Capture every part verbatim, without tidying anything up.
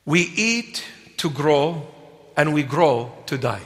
We eat to grow, and we grow to die.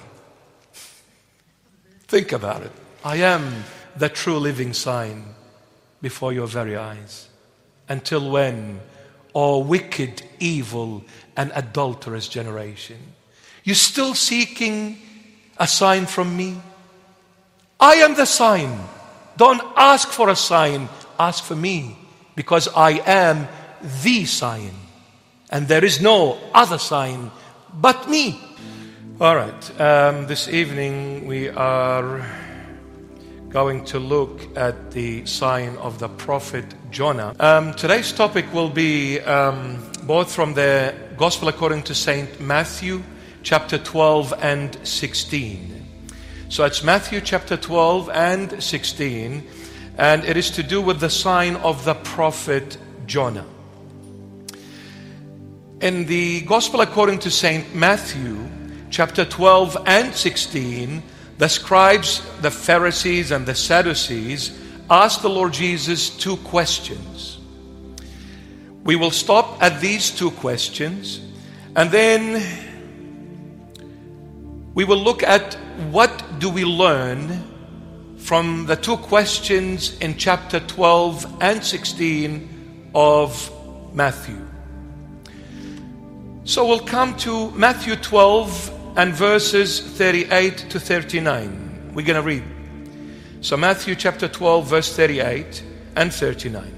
Think about it. I am the true living sign before your very eyes. Until when, O wicked, evil, and adulterous generation? You still seeking a sign from me? I am the sign. Don't ask for a sign, ask for me, because I am the sign. And there is no other sign but me. All right, um, this evening we are going to look at the sign of the prophet Jonah. Um, today's topic will be um, both from the Gospel according to Saint Matthew, chapter twelve and sixteen. So it's Matthew chapter twelve and sixteen, and it is to do with the sign of the prophet Jonah. In the Gospel according to Saint Matthew, chapter twelve and sixteen, the scribes, the Pharisees, and the Sadducees asked the Lord Jesus two questions. We will stop at these two questions, and then we will look at what do we learn from the two questions in chapter twelve and sixteen of Matthew. So we'll come to Matthew twelve and verses thirty-eight to thirty-nine. We're going to read. So Matthew chapter twelve, verse thirty-eight and thirty-nine.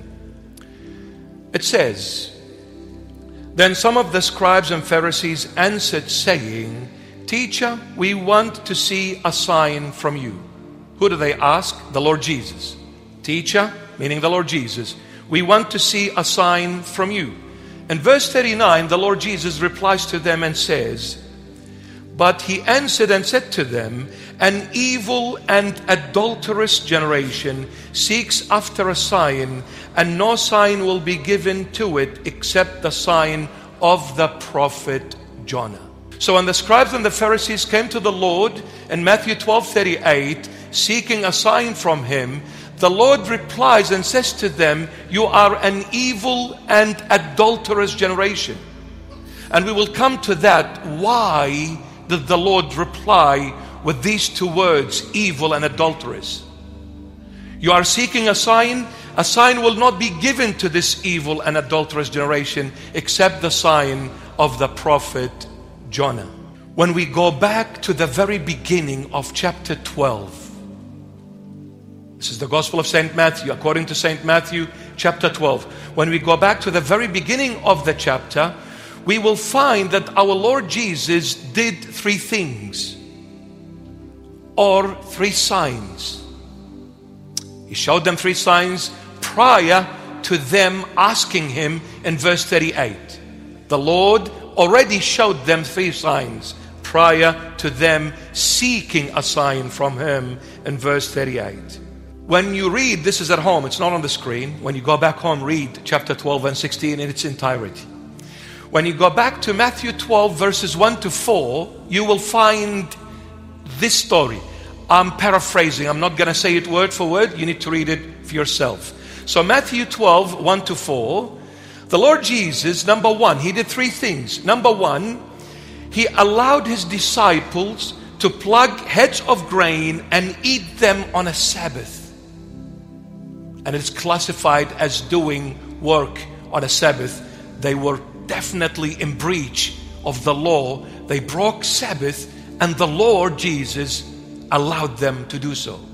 It says, Then some of the scribes and Pharisees answered, saying, Teacher, we want to see a sign from you. Who do they ask? The Lord Jesus. Teacher, meaning the Lord Jesus, we want to see a sign from you. In verse thirty-nine, the Lord Jesus replies to them and says, But he answered and said to them, An evil and adulterous generation seeks after a sign, and no sign will be given to it except the sign of the prophet Jonah. So when the scribes and the Pharisees came to the Lord in Matthew twelve thirty-eight, seeking a sign from him, the Lord replies and says to them, You are an evil and adulterous generation. And we will come to that. Why did the Lord reply with these two words, evil and adulterous? You are seeking a sign. A sign will not be given to this evil and adulterous generation except the sign of the prophet Jonah. When we go back to the very beginning of chapter twelve, this is the Gospel of Saint Matthew, according to Saint Matthew chapter twelve. When we go back to the very beginning of the chapter, we will find that our Lord Jesus did three things, or three signs. He showed them three signs prior to them asking him in verse thirty-eight. The Lord already showed them three signs prior to them seeking a sign from him in verse thirty-eight. When you read, this is at home, it's not on the screen. When you go back home, read chapter twelve and sixteen in its entirety. When you go back to Matthew twelve verses one to four, you will find this story. I'm paraphrasing. I'm not going to say it word for word. You need to read it for yourself. So Matthew twelve, one to four, the Lord Jesus, number one, he did three things. Number one, he allowed his disciples to plug heads of grain and eat them on a Sabbath. And it's classified as doing work on a Sabbath. They were definitely in breach of the law. They broke Sabbath, and the Lord Jesus allowed them to do so.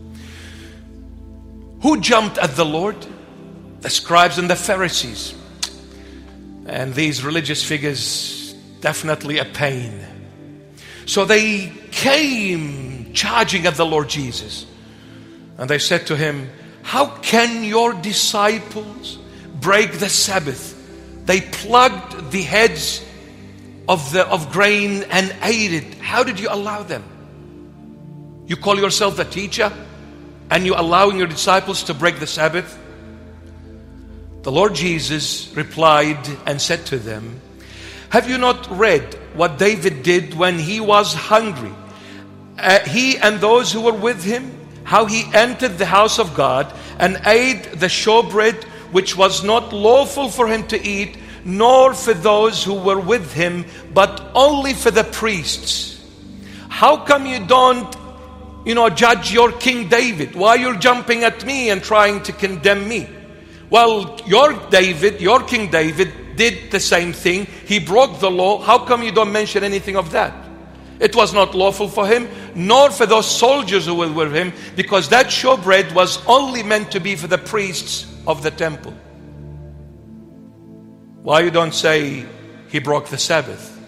Who jumped at the Lord? The scribes and the Pharisees. And these religious figures, definitely a pain. So they came charging at the Lord Jesus. And they said to him, How can your disciples break the Sabbath? They plugged the heads of the of grain and ate it. How did you allow them? You call yourself the teacher, and you're allowing your disciples to break the Sabbath? The Lord Jesus replied and said to them, Have you not read what David did when he was hungry? Uh, he and those who were with him, how he entered the house of God and ate the showbread which was not lawful for him to eat, nor for those who were with him, but only for the priests. How come you don't, you know, judge your King David? Why you're jumping at me and trying to condemn me? Well, your David, your King David did the same thing. He broke the law. How come you don't mention anything of that? It was not lawful for him, nor for those soldiers who were with him, because that showbread was only meant to be for the priests of the temple. Why you don't say he broke the Sabbath?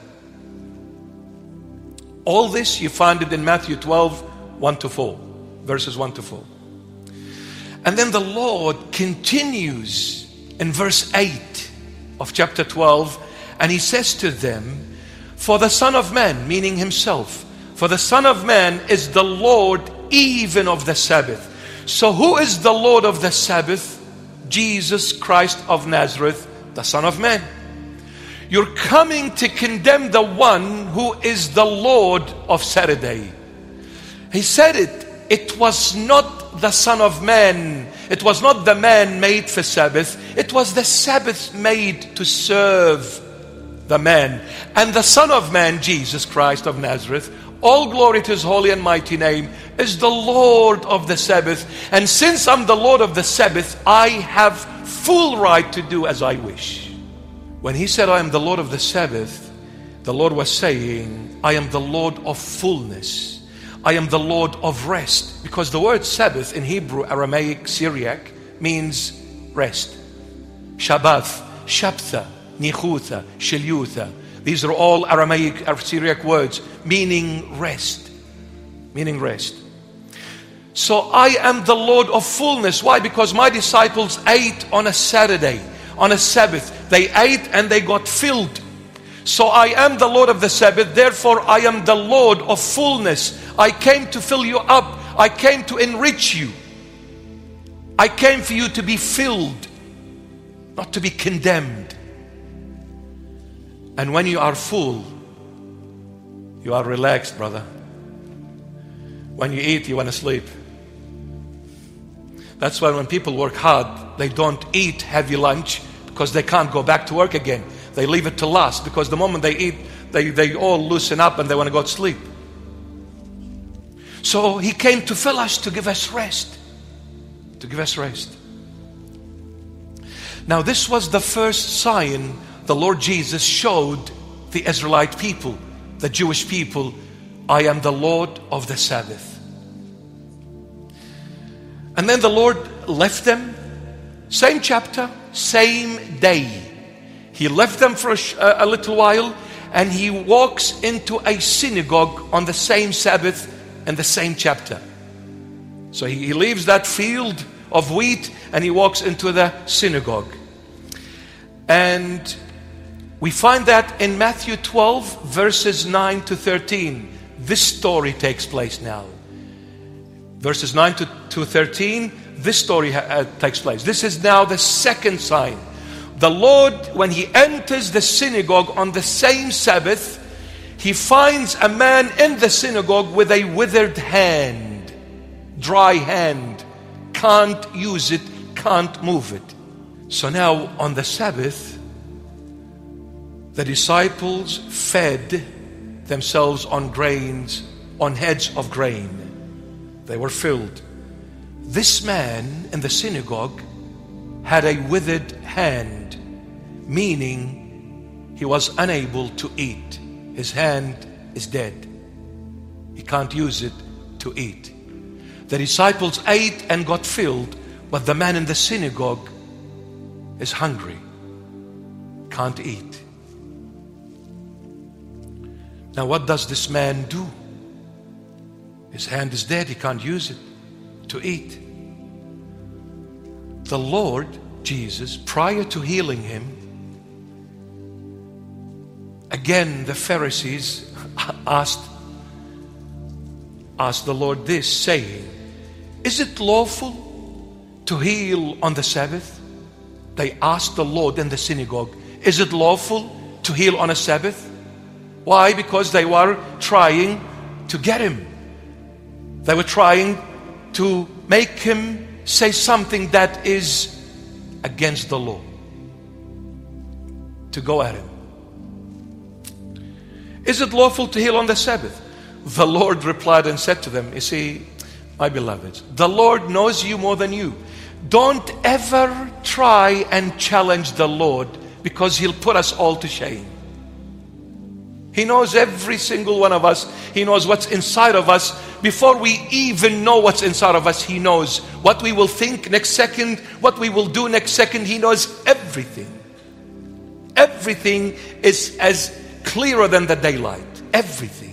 All this you find it in Matthew twelve, one to four, verses one to four. And then the Lord continues in verse eight of chapter twelve, and he says to them, for the Son of Man, meaning himself, for the Son of Man is the Lord even of the Sabbath. So who is the Lord of the Sabbath? Jesus Christ of Nazareth, the Son of Man. You're coming to condemn the one who is the Lord of Saturday. He said it, it was not the Son of Man. It was not the man made for Sabbath. It was the Sabbath made to serve the man. And the Son of Man, Jesus Christ of Nazareth, all glory to his holy and mighty name, is the Lord of the Sabbath. And since I'm the Lord of the Sabbath, I have full right to do as I wish. When he said, I am the Lord of the Sabbath, the Lord was saying, I am the Lord of fullness. I am the Lord of rest. Because the word Sabbath in Hebrew, Aramaic, Syriac means rest. Shabbath, Shabtha, Nichutha, Shelyutha. These are all Aramaic, Syriac words meaning rest. Meaning rest. So I am the Lord of fullness. Why? Because my disciples ate on a Saturday, on a Sabbath. They ate and they got filled. So I am the Lord of the Sabbath. Therefore I am the Lord of fullness. I came to fill you up. I came to enrich you. I came for you to be filled, not to be condemned. And when you are full, you are relaxed, brother. When you eat, you want to sleep. That's why when people work hard, they don't eat heavy lunch because they can't go back to work again. They leave it to last because the moment they eat, they, they all loosen up and they want to go to sleep. So he came to fill us, to give us rest. To give us rest. Now this was the first sign the Lord Jesus showed the Israelite people, the Jewish people. I am the Lord of the Sabbath. And then the Lord left them. Same chapter, same day. He left them for a, a little while, and he walks into a synagogue on the same Sabbath and the same chapter. So he, he leaves that field of wheat and he walks into the synagogue. And we find that in Matthew twelve, verses nine to thirteen. This story takes place now. Verses nine to, to thirteen, this story uh, takes place. This is now the second sign. The Lord, when he enters the synagogue on the same Sabbath, he finds a man in the synagogue with a withered hand, dry hand, can't use it, can't move it. So now on the Sabbath, the disciples fed themselves on grains, on heads of grain. They were filled. This man in the synagogue had a withered hand, meaning he was unable to eat. His hand is dead. He can't use it to eat. The disciples ate and got filled, but the man in the synagogue is hungry, can't eat. Now what does this man do? His hand is dead, he can't use it to eat. The Lord Jesus, prior to healing him, again the Pharisees asked, asked the Lord this, saying, is it lawful to heal on the Sabbath? They asked the Lord in the synagogue, is it lawful to heal on a Sabbath? Why? Because they were trying to get him. They were trying to make him say something that is against the law. to go at him. Is it lawful to heal on the Sabbath? The Lord replied and said to them, you see, my beloveds, the Lord knows you more than you. Don't ever try and challenge the Lord, because He'll put us all to shame. He knows every single one of us. He knows what's inside of us. Before we even know what's inside of us, He knows what we will think next second, what we will do next second. He knows everything. Everything is as clearer than the daylight. Everything.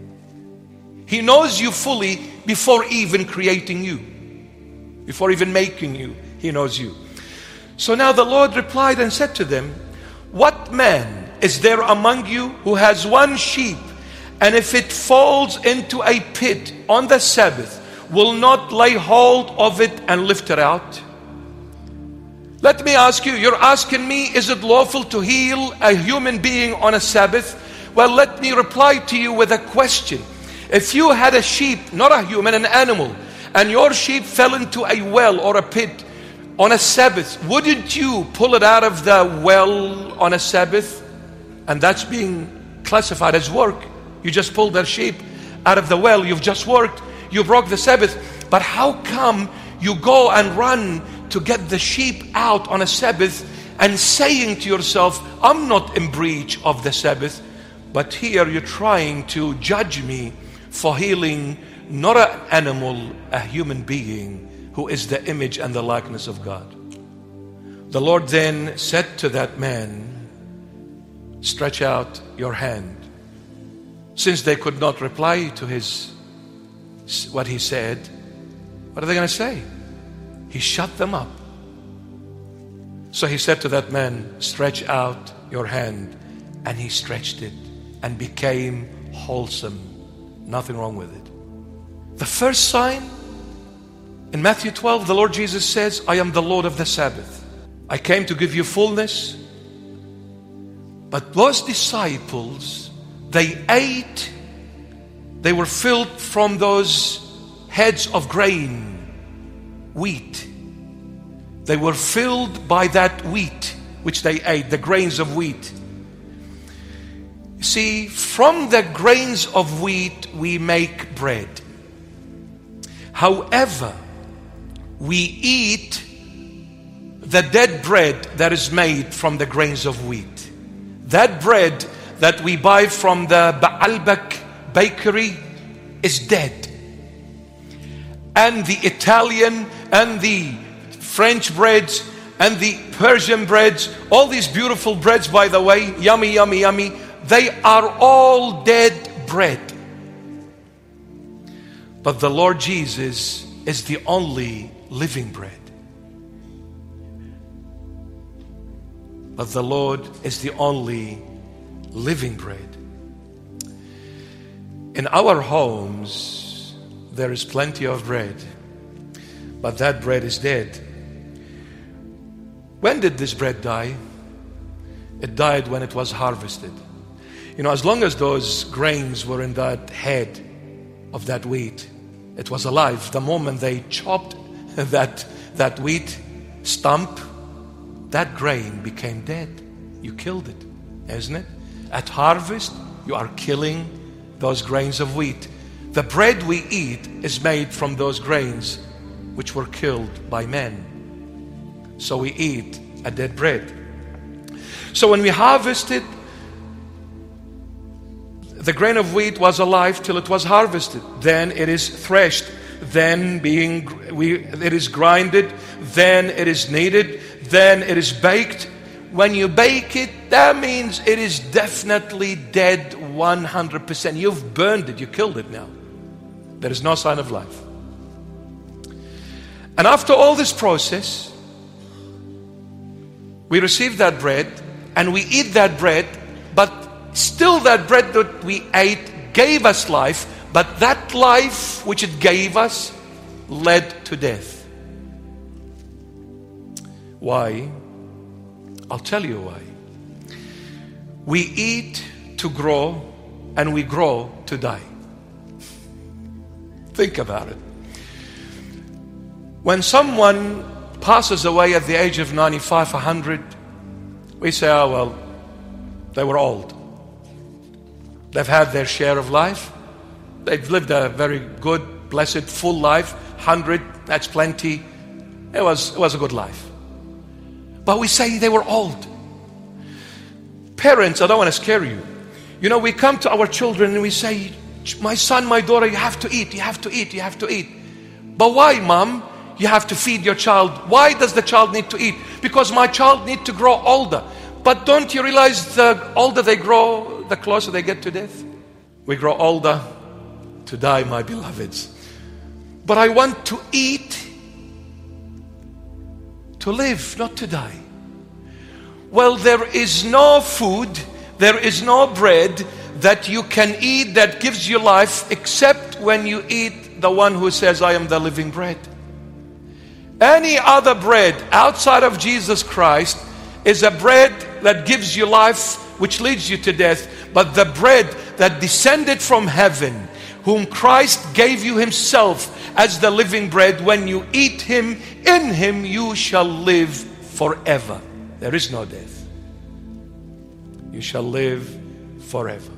He knows you fully before even creating you. Before even making you, He knows you. So now the Lord replied and said to them, what man is there among you who has one sheep, and if it falls into a pit on the Sabbath, will not lay hold of it and lift it out? Let me ask you, you're asking me, is it lawful to heal a human being on a Sabbath? Well, let me reply to you with a question. If you had a sheep, not a human, an animal, and your sheep fell into a well or a pit on a Sabbath, wouldn't you pull it out of the well on a Sabbath? And that's being classified as work. You just pulled that sheep out of the well. You've just worked. You broke the Sabbath. But how come you go and run to get the sheep out on a Sabbath and saying to yourself, I'm not in breach of the Sabbath, but here you're trying to judge me for healing not an animal, a human being who is the image and the likeness of God. The Lord then said to that man, stretch out your hand. Since they could not reply to his what he said, what are they going to say? He shut them up. So he said to that man, stretch out your hand. And he stretched it and became wholesome. Nothing wrong with it. The first sign in Matthew twelve, the Lord Jesus says, I am the Lord of the Sabbath. I came to give you fullness. But those disciples, they ate, they were filled from those heads of grain, wheat. They were filled by that wheat which they ate, the grains of wheat. See, from the grains of wheat we make bread. However, we eat the dead bread that is made from the grains of wheat. That bread that we buy from the Baalbek bakery is dead. And the Italian and the French breads and the Persian breads, all these beautiful breads, by the way, yummy, yummy, yummy, they are all dead bread. But the Lord Jesus is the only living bread. But the Lord is the only living bread. In our homes, there is plenty of bread, but that bread is dead. When did this bread die? It died when it was harvested. You know, as long as those grains were in that head of that wheat, it was alive. The moment they chopped that, that wheat stump, that grain became dead. You killed it, isn't it? At harvest, you are killing those grains of wheat. The bread we eat is made from those grains which were killed by men. So we eat a dead bread. So when we harvested, the grain of wheat was alive till it was harvested. Then it is threshed. Then being we, it is grinded. Then it is kneaded. Then it is baked. When you bake it, that means it is definitely dead one hundred percent. You've burned it. You killed it now. There is no sign of life. And after all this process, we receive that bread and we eat that bread, but still that bread that we ate gave us life, but that life which it gave us led to death. Why? I'll tell you why. We eat to grow and we grow to die. Think about it. When someone passes away at the age of ninety-five, one hundred, we say, oh well, They were old. They've had their share of life. They've lived a very good, blessed, full life. Hundred, that's plenty. It was, it was a good life. But we say they were old. Parents, I don't want to scare you. You know, we come to our children and we say, my son, my daughter, you have to eat, you have to eat, you have to eat. But why, mom? You have to feed your child. Why does the child need to eat? Because my child needs to grow older. But don't you realize the older they grow, the closer they get to death? We grow older to die, my beloveds. But I want to eat to live, not to die. Well, there is no food, there is no bread that you can eat that gives you life except when you eat the one who says, I am the living bread. Any other bread outside of Jesus Christ is a bread that gives you life, which leads you to death. But the bread that descended from heaven, whom Christ gave you himself as the living bread, when you eat him, in him you shall live forever. There is no death. You shall live forever.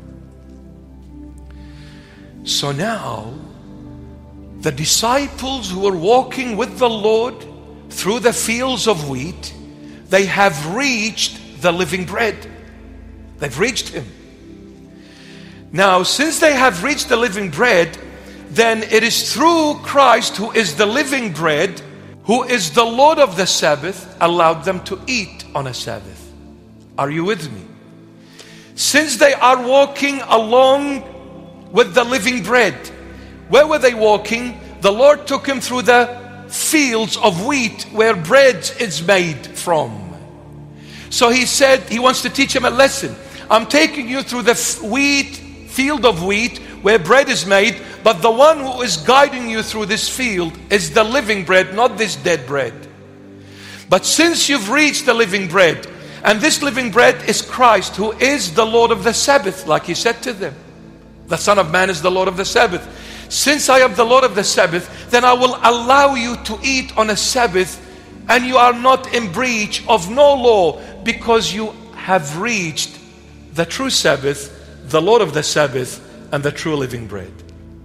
So now, the disciples who were walking with the Lord through the fields of wheat, they have reached the living bread. They've reached him. Now, since they have reached the living bread, then it is through Christ, who is the living bread, who is the Lord of the Sabbath, allowed them to eat on a Sabbath. Are you with me? Since they are walking along with the living bread, where were they walking? The Lord took him through the fields of wheat where bread is made from. So he said he wants to teach him a lesson. I'm taking you through the wheat, field of wheat where bread is made, but the one who is guiding you through this field is the living bread, not this dead bread. But since you've reached the living bread, and this living bread is Christ, who is the Lord of the Sabbath, like he said to them. The Son of Man is the Lord of the Sabbath. Since I am the Lord of the Sabbath, then I will allow you to eat on a Sabbath, and you are not in breach of no law, because you have reached the true Sabbath, the Lord of the Sabbath, and the true living bread.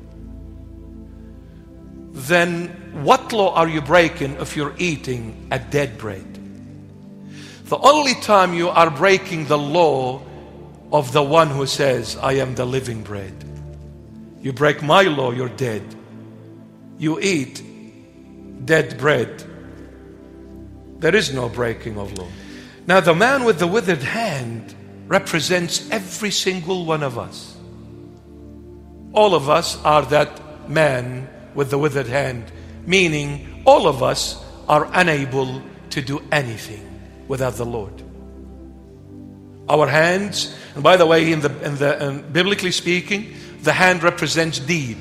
Then what law are you breaking if you're eating a dead bread? The only time you are breaking the law of the one who says, I am the living bread. You break my law, you're dead. You eat dead bread. There is no breaking of law. Now the man with the withered hand represents every single one of us. All of us are that man with the withered hand, meaning all of us are unable to do anything without the Lord. Our hands, and by the way, in the, in the um, biblically speaking, the hand represents deed.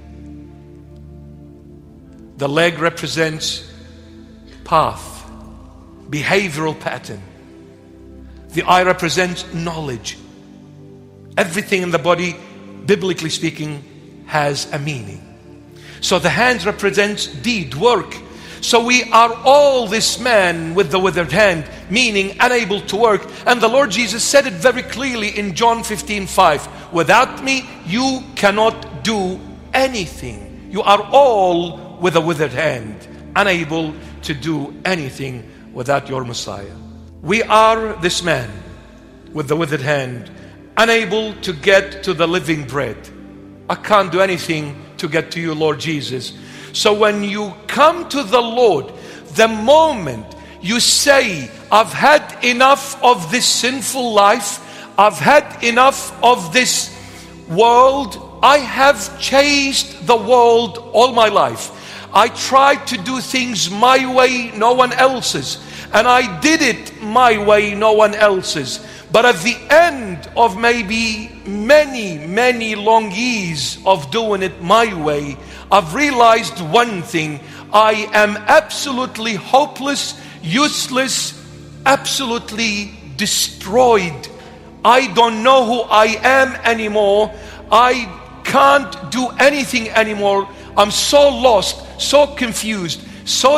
The leg represents path, behavioral pattern. The eye represents knowledge. Everything in the body, biblically speaking, has a meaning. So the hands represents deed, work. So we are all this man with the withered hand, meaning unable to work. And the Lord Jesus said it very clearly in John fifteen five. Without me, you cannot do anything. You are all with a withered hand, unable to do anything without your Messiah. We are this man with the withered hand, unable to get to the living bread. I can't do anything to get to you, Lord Jesus. So when you come to the Lord, the moment you say, I've had enough of this sinful life, I've had enough of this world, I have chased the world all my life. I tried to do things my way, no one else's. And I did it my way, no one else's. But at the end of maybe many, many long years of doing it my way, I've realized one thing. I am absolutely hopeless, useless, absolutely destroyed. I don't know who I am anymore. I can't do anything anymore. I'm so lost, so confused, so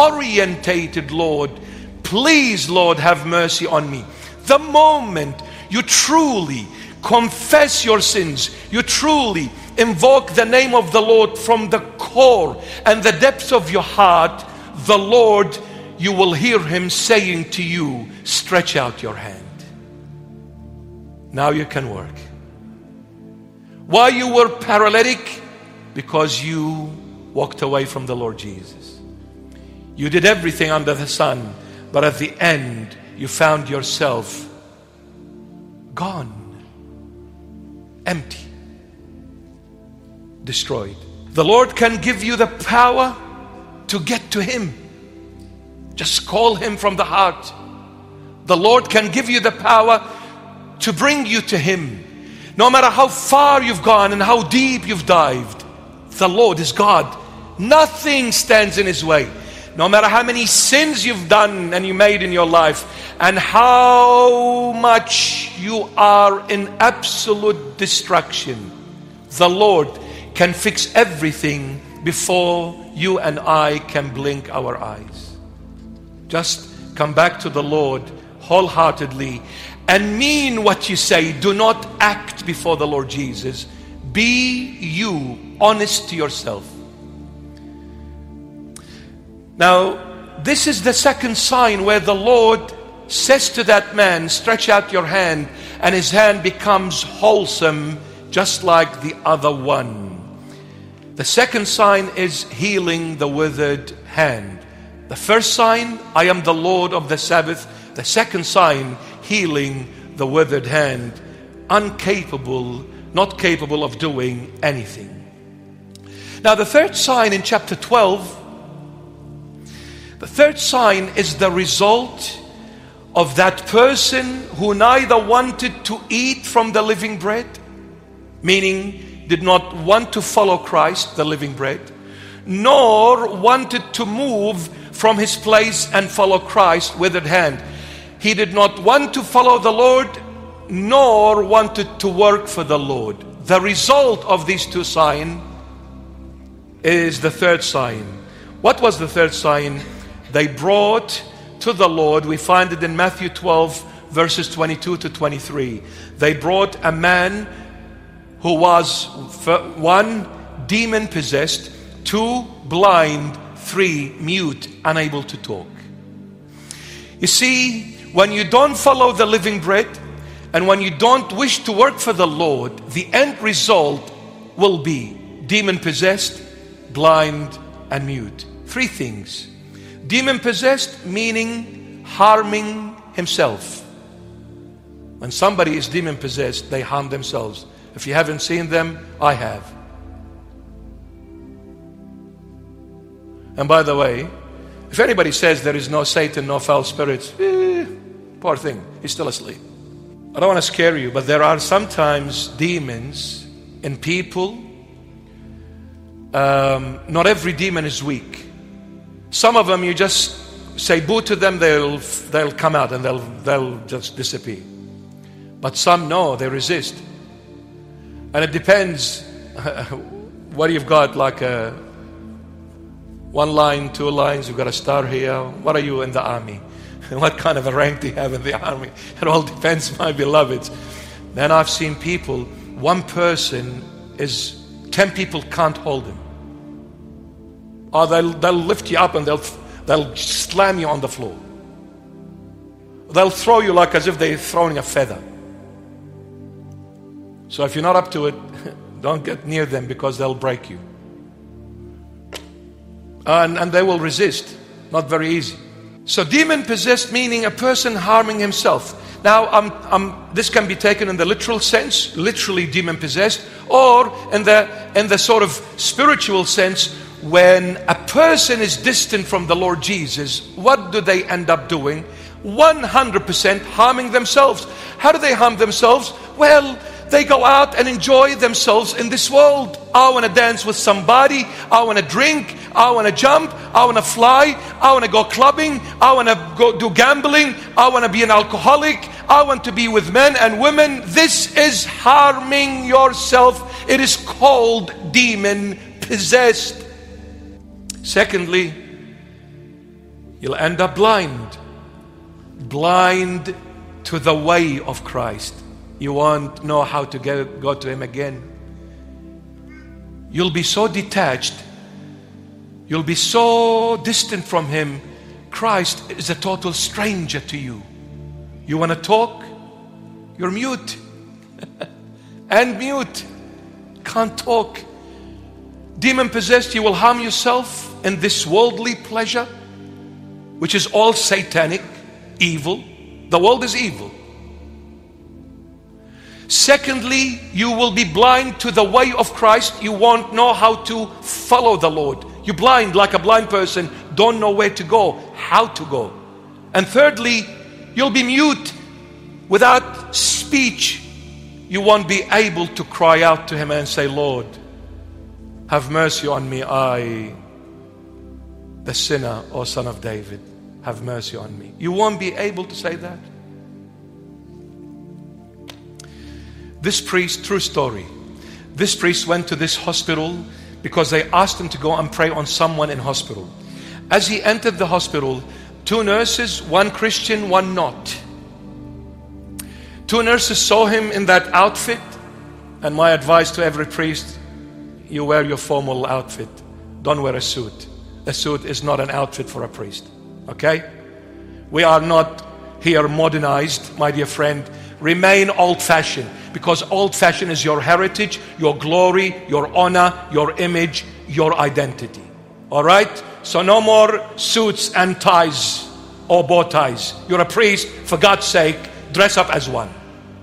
disorientated, Lord. Please, Lord, have mercy on me. The moment you truly confess your sins, you truly invoke the name of the Lord from the core and the depths of your heart, the Lord, you will hear Him saying to you, stretch out your hand. Now you can work. Why you were paralytic? Because you walked away from the Lord Jesus. You did everything under the sun, but at the end you found yourself gone, empty, destroyed. The Lord can give you the power to get to Him. Just call Him from the heart. The Lord can give you the power to bring you to Him. No matter how far you've gone and how deep you've dived, the Lord is God. Nothing stands in His way. No matter how many sins you've done and you made in your life, and how much you are in absolute destruction, the Lord can fix everything before you and I can blink our eyes. Just come back to the Lord wholeheartedly and mean what you say. Do not act before the Lord Jesus. Be you, honest to yourself. Now, this is the second sign where the Lord says to that man, stretch out your hand, and his hand becomes wholesome just like the other one. The second sign is healing the withered hand. The first sign, I am the Lord of the Sabbath. The second sign, healing the withered hand. Incapable, not capable of doing anything. Now the third sign in chapter twelve, the third sign is the result of that person who neither wanted to eat from the living bread, meaning did not want to follow Christ, the living bread, nor wanted to move from his place and follow Christ with withered hand. He did not want to follow the Lord, nor wanted to work for the Lord. The result of these two signs is the third sign. What was the third sign? They brought to the Lord, we find it in Matthew twelve, verses twenty-two to twenty-three. They brought a man who was, one, demon possessed, two, blind, three, mute, unable to talk. You see, when you don't follow the living bread, and when you don't wish to work for the Lord, the end result will be demon possessed, blind, and mute. Three things. Demon possessed, meaning harming himself. When somebody is demon possessed, they harm themselves. If you haven't seen them, I have. And by the way, if anybody says there is no Satan, no foul spirits, eh, poor thing, he's still asleep. I don't want to scare you, but there are sometimes demons in people. Um, not every demon is weak. Some of them, you just say boo to them, they'll they'll come out and they'll they'll just disappear. But some, no, they resist. And it depends what you've got, like a one line, two lines, you've got a star here. What are you in the army? What kind of a rank do you have in the army? It all depends, my beloveds. Then I've seen people, one person is, ten people can't hold him. Or they'll, they'll lift you up and they'll, they'll slam you on the floor. They'll throw you like as if they're throwing a feather. So if you're not up to it, don't get near them because they'll break you. And, and they will resist. Not very easy. So demon possessed meaning a person harming himself. Now, um, um, this can be taken in the literal sense, literally demon possessed, or in the in the sort of spiritual sense, when a person is distant from the Lord Jesus, what do they end up doing? one hundred percent harming themselves. How do they harm themselves? Well, they go out and enjoy themselves in this world. I want to dance with somebody. I want to drink. I want to jump. I want to fly. I want to go clubbing. I want to go do gambling. I want to be an alcoholic. I want to be with men and women. This is harming yourself. It is called demon possessed. Secondly, you'll end up blind. Blind to the way of Christ. You won't know how to go, go to Him again. You'll be so detached. You'll be so distant from Him. Christ is a total stranger to you. You want to talk? You're mute. And mute. Can't talk. Demon possessed, you will harm yourself in this worldly pleasure, which is all satanic, evil. The world is evil. Secondly, you will be blind to the way of Christ. You won't know how to follow the Lord. You're blind like a blind person, don't know where to go, how to go. And thirdly, you'll be mute without speech. You won't be able to cry out to Him and say, Lord, have mercy on me, I, the sinner, O Son of David, have mercy on me. You won't be able to say that. This priest, true story, this priest went to this hospital because they asked him to go and pray on someone in hospital. As he entered the hospital, two nurses, one Christian, one not. Two nurses saw him in that outfit, and my advice to every priest, you wear your formal outfit. Don't wear a suit. A suit is not an outfit for a priest. Okay? We are not here modernized, my dear friend. Remain old-fashioned, because old-fashioned is your heritage, your glory, your honor, your image, your identity. All right? So no more suits and ties or bow ties. You're a priest, for God's sake, dress up as one.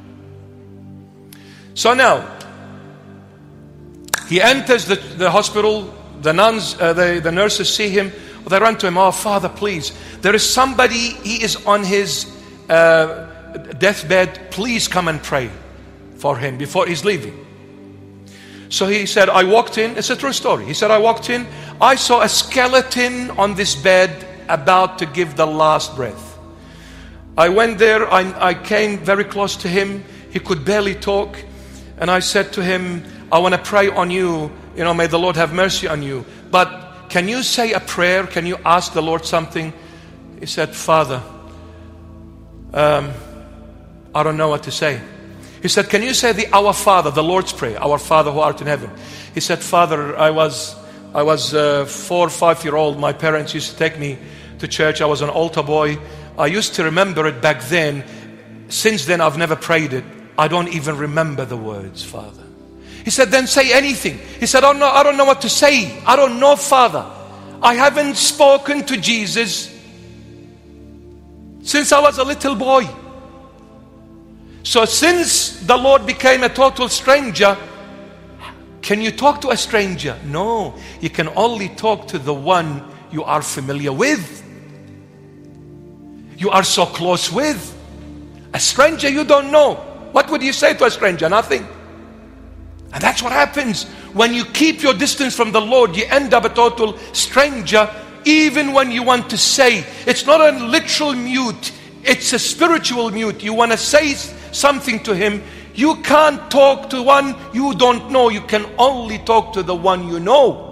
So now, he enters the, the hospital. The nuns, uh, the, the nurses see him. They run to him. Oh, Father, please. There is somebody, he is on his uh, deathbed. Please come and pray for him before he's leaving. So he said, I walked in. It's a true story. He said, I walked in. I saw a skeleton on this bed about to give the last breath. I went there. I, I came very close to him. He could barely talk. And I said to him, I want to pray on you. You know, may the Lord have mercy on you. But can you say a prayer? Can you ask the Lord something? He said, Father, um, I don't know what to say. He said, can you say the Our Father, the Lord's Prayer, Our Father who art in heaven? He said, Father, I was I was uh, four or five year old. My parents used to take me to church. I was an altar boy. I used to remember it back then. Since then, I've never prayed it. I don't even remember the words, Father. He said, then say anything. He said, oh no, I don't know what to say. I don't know, Father. I haven't spoken to Jesus since I was a little boy. So since the Lord became a total stranger, can you talk to a stranger? No, you can only talk to the one you are familiar with. You are so close with. A stranger you don't know. What would you say to a stranger? Nothing. And that's what happens when you keep your distance from the Lord. You end up a total stranger, even when you want to say. It's not a literal mute, it's a spiritual mute. You want to say something to Him. You can't talk to one you don't know. You can only talk to the one you know.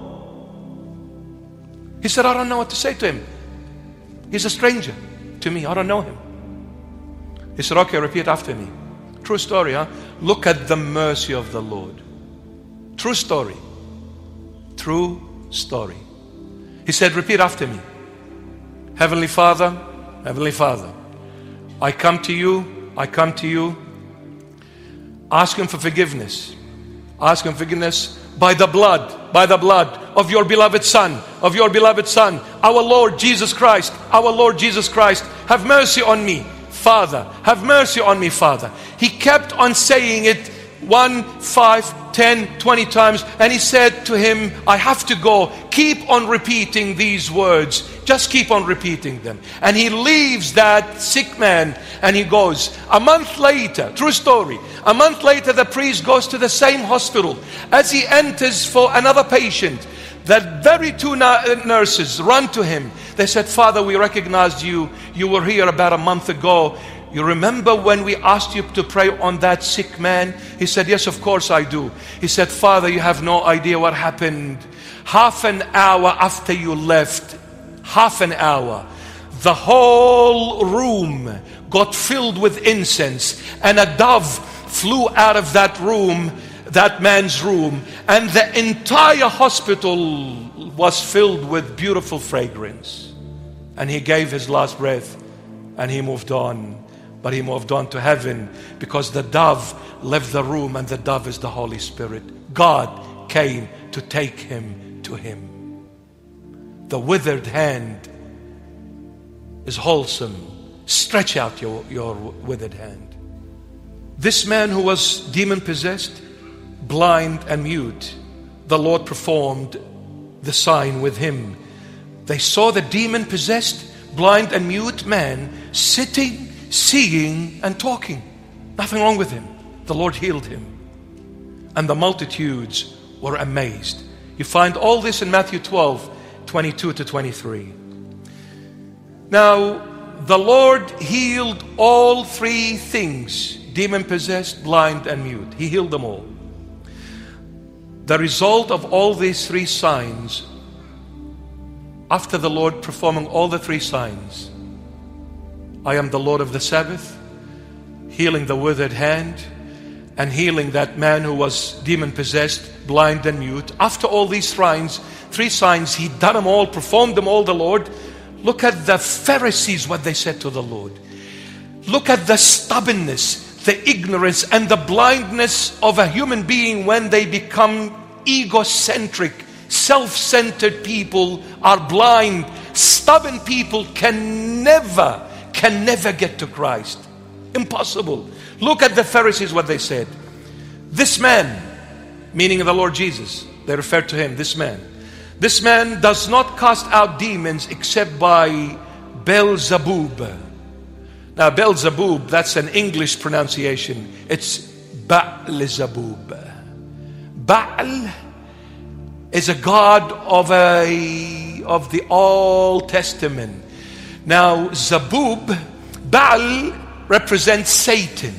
He said, I don't know what to say to him. He's a stranger to me. I don't know him. He said, okay, repeat after me. True story, huh? Look at the mercy of the Lord. True story. True story. He said, repeat after me. Heavenly Father, Heavenly Father, I come to you, I come to you. Ask Him for forgiveness. Ask Him forgiveness by the blood, by the blood of your beloved Son, of your beloved Son, our Lord Jesus Christ, our Lord Jesus Christ. Have mercy on me, Father. Have mercy on me, Father. He kept on saying it one, five, ten, twenty times. And he said to him, I have to go. Keep on repeating these words. Just keep on repeating them. And he leaves that sick man and he goes. A month later, true story, a month later the priest goes to the same hospital. As he enters for another patient, that very two nurses run to him. They said, Father, we recognized you. You were here about a month ago. You remember when we asked you to pray on that sick man? He said, yes, of course I do. He said, Father, you have no idea what happened. Half an hour after you left, half an hour, the whole room got filled with incense, and a dove flew out of that room, that man's room, and the entire hospital was filled with beautiful fragrance. And he gave his last breath and he moved on. But he moved on to heaven because the dove left the room, and the dove is the Holy Spirit. God came to take him to him. The withered hand is wholesome. Stretch out your, your withered hand. This man who was demon-possessed, blind and mute, the Lord performed the sign with him. They saw the demon-possessed, blind and mute man sitting, seeing and talking. Nothing wrong with him. The Lord healed him. And the multitudes were amazed. You find all this in Matthew twelve, twenty-two to twenty-three. Now, the Lord healed all three things: demon-possessed, blind and mute. He healed them all. The result of all these three signs, after the Lord performing all the three signs, I am the Lord of the Sabbath, healing the withered hand, and healing that man who was demon-possessed, blind and mute. After all these signs, three signs, He'd done them all, performed them all, the Lord. Look at the Pharisees, what they said to the Lord. Look at the stubbornness, the ignorance, and the blindness of a human being when they become egocentric, self-centered people are blind. Stubborn people can never, can never get to Christ. Impossible. Look at the Pharisees, what they said. This man, meaning the Lord Jesus, they referred to him, this man. This man does not cast out demons except by Beelzebub. Now Beelzebub, that's an English pronunciation. It's Baalzebub. Baal is a god of a of the Old Testament. Now Zebub, Baal represents Satan.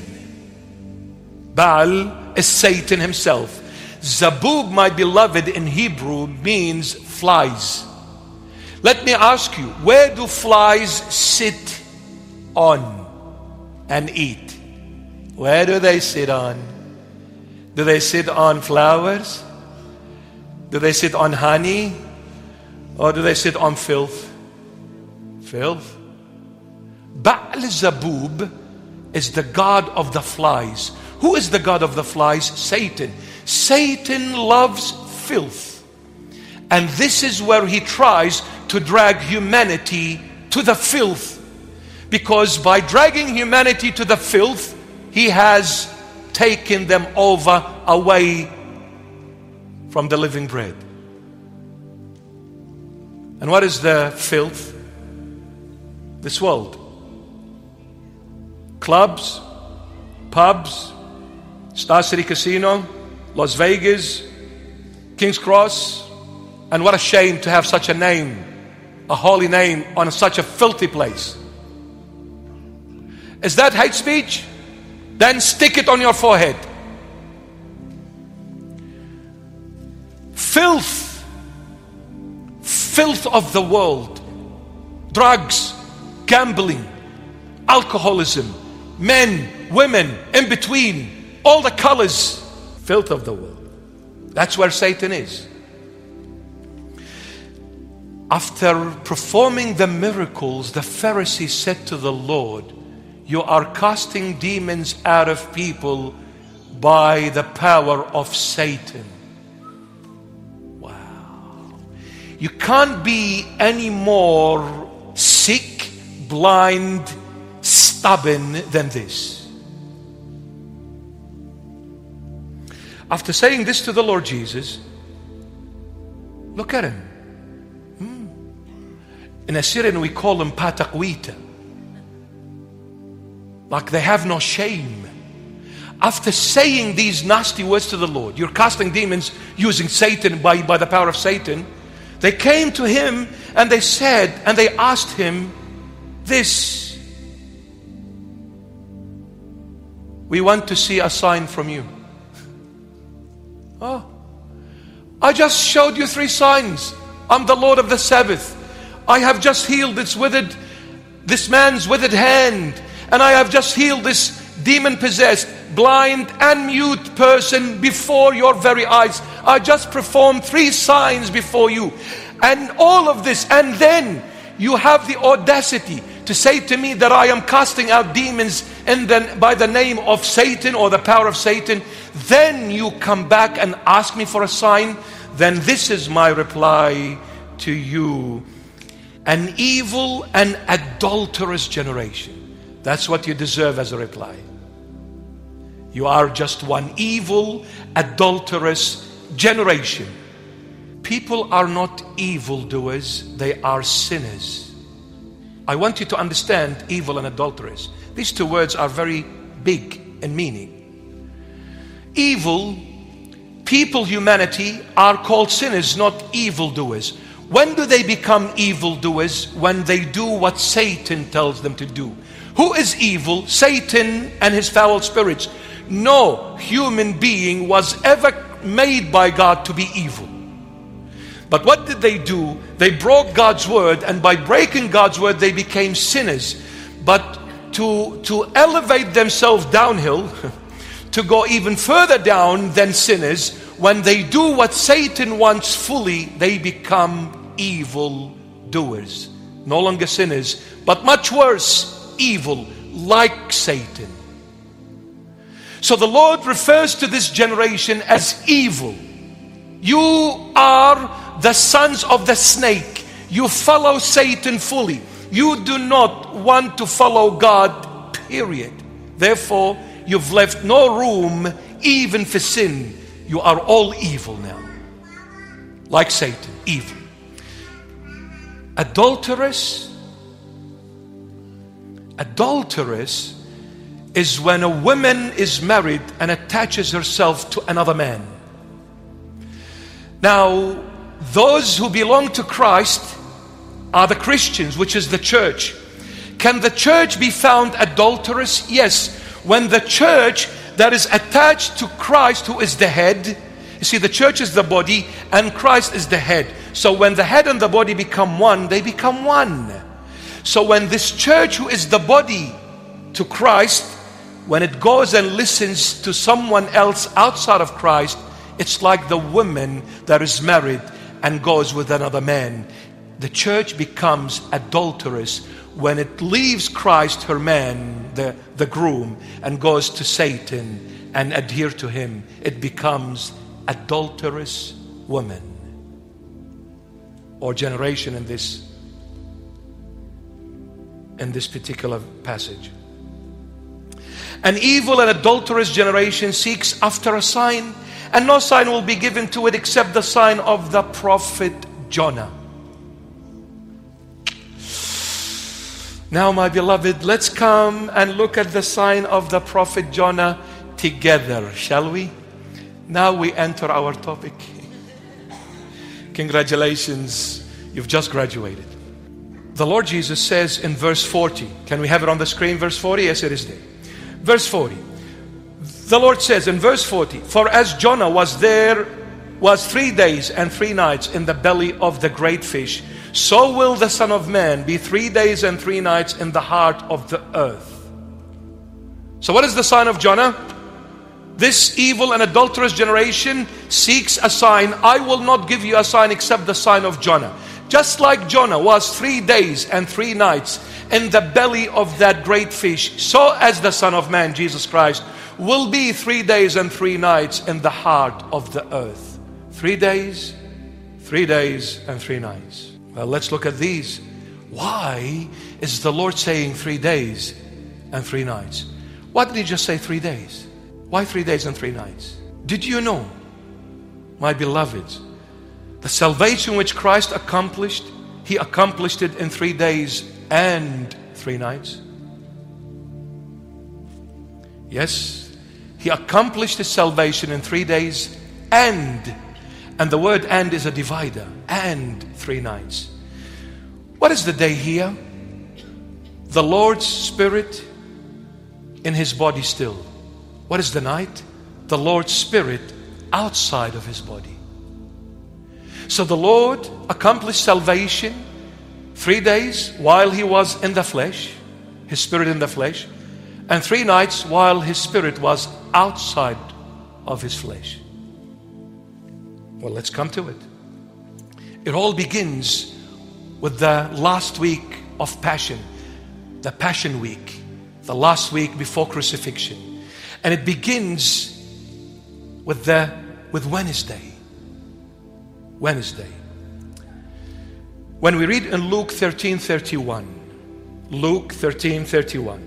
Baal is Satan himself. Zebub, my beloved, in Hebrew means flies. Let me ask you, where do flies sit on and eat? Where do they sit on? Do they sit on flowers? Do they sit on honey? Or do they sit on filth? Filth. Baalzebub is the god of the flies. Who is the god of the flies? Satan. Satan loves filth. And this is where he tries to drag humanity to the filth. Because by dragging humanity to the filth, he has taken them over, away from the living bread. And what is the filth? This world. Clubs, pubs, Star City Casino, Las Vegas, King's Cross. And what a shame to have such a name, a holy name, on such a filthy place. Is that hate speech? Then stick it on your forehead. Filth. Filth of the world. Drugs, gambling, alcoholism, men, women, in between, all the colors. Filth of the world. That's where Satan is. After performing the miracles, the Pharisees said to the Lord, "You are casting demons out of people by the power of Satan." Wow. You can't be any more sick, blind, stubborn than this. After saying this to the Lord Jesus, look at him. Hmm. In Assyrian we call him Patakwita. Like they have no shame. After saying these nasty words to the Lord, you're casting demons using Satan, by, by the power of Satan. They came to him and they said, and they asked him this: "We want to see a sign from you." Oh, I just showed you three signs. I'm the Lord of the Sabbath. I have just healed this withered, this man's withered hand. And I have just healed this demon-possessed, blind and mute person before your very eyes. I just performed three signs before you. And all of this, and then you have the audacity to say to me that I am casting out demons in the, by the name of Satan or the power of Satan. Then you come back and ask me for a sign. Then this is my reply to you. An evil and adulterous generation. That's what you deserve as a reply. You are just one evil, adulterous generation. People are not evildoers, they are sinners. I want you to understand evil and adulterous. These two words are very big in meaning. Evil, people, humanity are called sinners, not evildoers. When do they become evildoers? When they do what Satan tells them to do. Who is evil? Satan and his foul spirits. No human being was ever made by God to be evil. But what did they do? They broke God's word, and by breaking God's word they became sinners. But to, to elevate themselves downhill, to go even further down than sinners, when they do what Satan wants fully, they become evil doers. No longer sinners, but much worse, evil, like Satan. So the Lord refers to this generation as evil. You are the sons of the snake. You follow Satan fully. You do not want to follow God, period. Therefore, you've left no room even for sin. You are all evil now. Like Satan, evil. Adulterous. Adulterous is when a woman is married and attaches herself to another man. Now, those who belong to Christ are the Christians, which is the church. Can the church be found adulterous? Yes. When the church that is attached to Christ, who is the head, you see, the church is the body and Christ is the head. So when the head and the body become one, they become one. So when this church, who is the body to Christ, when it goes and listens to someone else outside of Christ, it's like the woman that is married and goes with another man. The church becomes adulterous when it leaves Christ, her man, the, the groom, and goes to Satan and adhere to him. It becomes adulterous woman or generation in this in this particular passage. An evil and adulterous generation seeks after a sign, and no sign will be given to it except the sign of the prophet Jonah. Now, my beloved, let's come and look at the sign of the prophet Jonah together, shall we? Now we enter our topic. Congratulations, you've just graduated. The Lord Jesus says in verse forty, can we have it on the screen, verse forty? Yes, it is there. Verse forty. The Lord says in verse forty, for as Jonah was there, was three days and three nights in the belly of the great fish, so will the Son of Man be three days and three nights in the heart of the earth. So what is the sign of Jonah? This evil and adulterous generation seeks a sign. I will not give you a sign except the sign of Jonah. Just like Jonah was three days and three nights in the belly of that great fish, so as the Son of Man, Jesus Christ, will be three days and three nights in the heart of the earth. Three days, three days and three nights. Well, let's look at these. Why is the Lord saying three days and three nights? Why did he just say three days? Why three days and three nights? Did you know, my beloveds, the salvation which Christ accomplished, he accomplished it in three days and three nights? Yes, he accomplished his salvation in three days and, and the word and is a divider, and three nights. What is the day here? The Lord's Spirit in his body still. What is the night? The Lord's Spirit outside of his body. So the Lord accomplished salvation three days while he was in the flesh, his spirit in the flesh. and three nights while his spirit was outside of his flesh. Well, let's come to it. It all begins with the last week of Passion, the Passion Week, the last week before crucifixion. And it begins with the with Wednesday. Wednesday. When we read in Luke thirteen thirty-one, Luke thirteen thirty-one,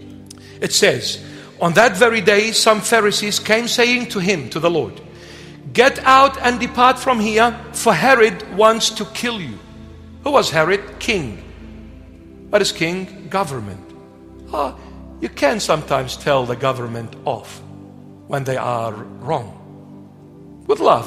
it says, on that very day some Pharisees came saying to him, to the Lord, get out and depart from here, for Herod wants to kill you. Who was Herod? King. What is king? Government. Oh, you can sometimes tell the government off when they are wrong. With love.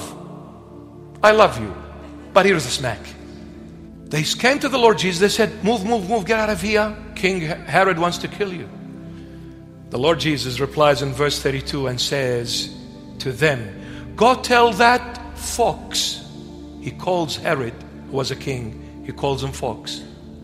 I love you, but here's a smack. They came to the Lord Jesus. They said, move, move, move, get out of here. King Herod wants to kill you. The Lord Jesus replies in verse thirty-two and says to them, go tell that fox. He calls Herod, who was a king, he calls him fox.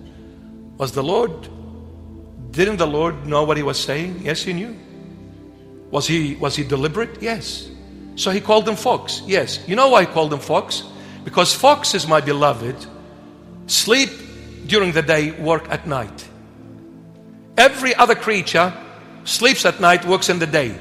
Was the Lord, didn't the Lord know what he was saying? Yes, he knew. Was he, was he deliberate? Yes. So he called him fox. Yes. You know why he called him fox? Because foxes, my beloved, sleep during the day, work at night. Every other creature sleeps at night, works in the day.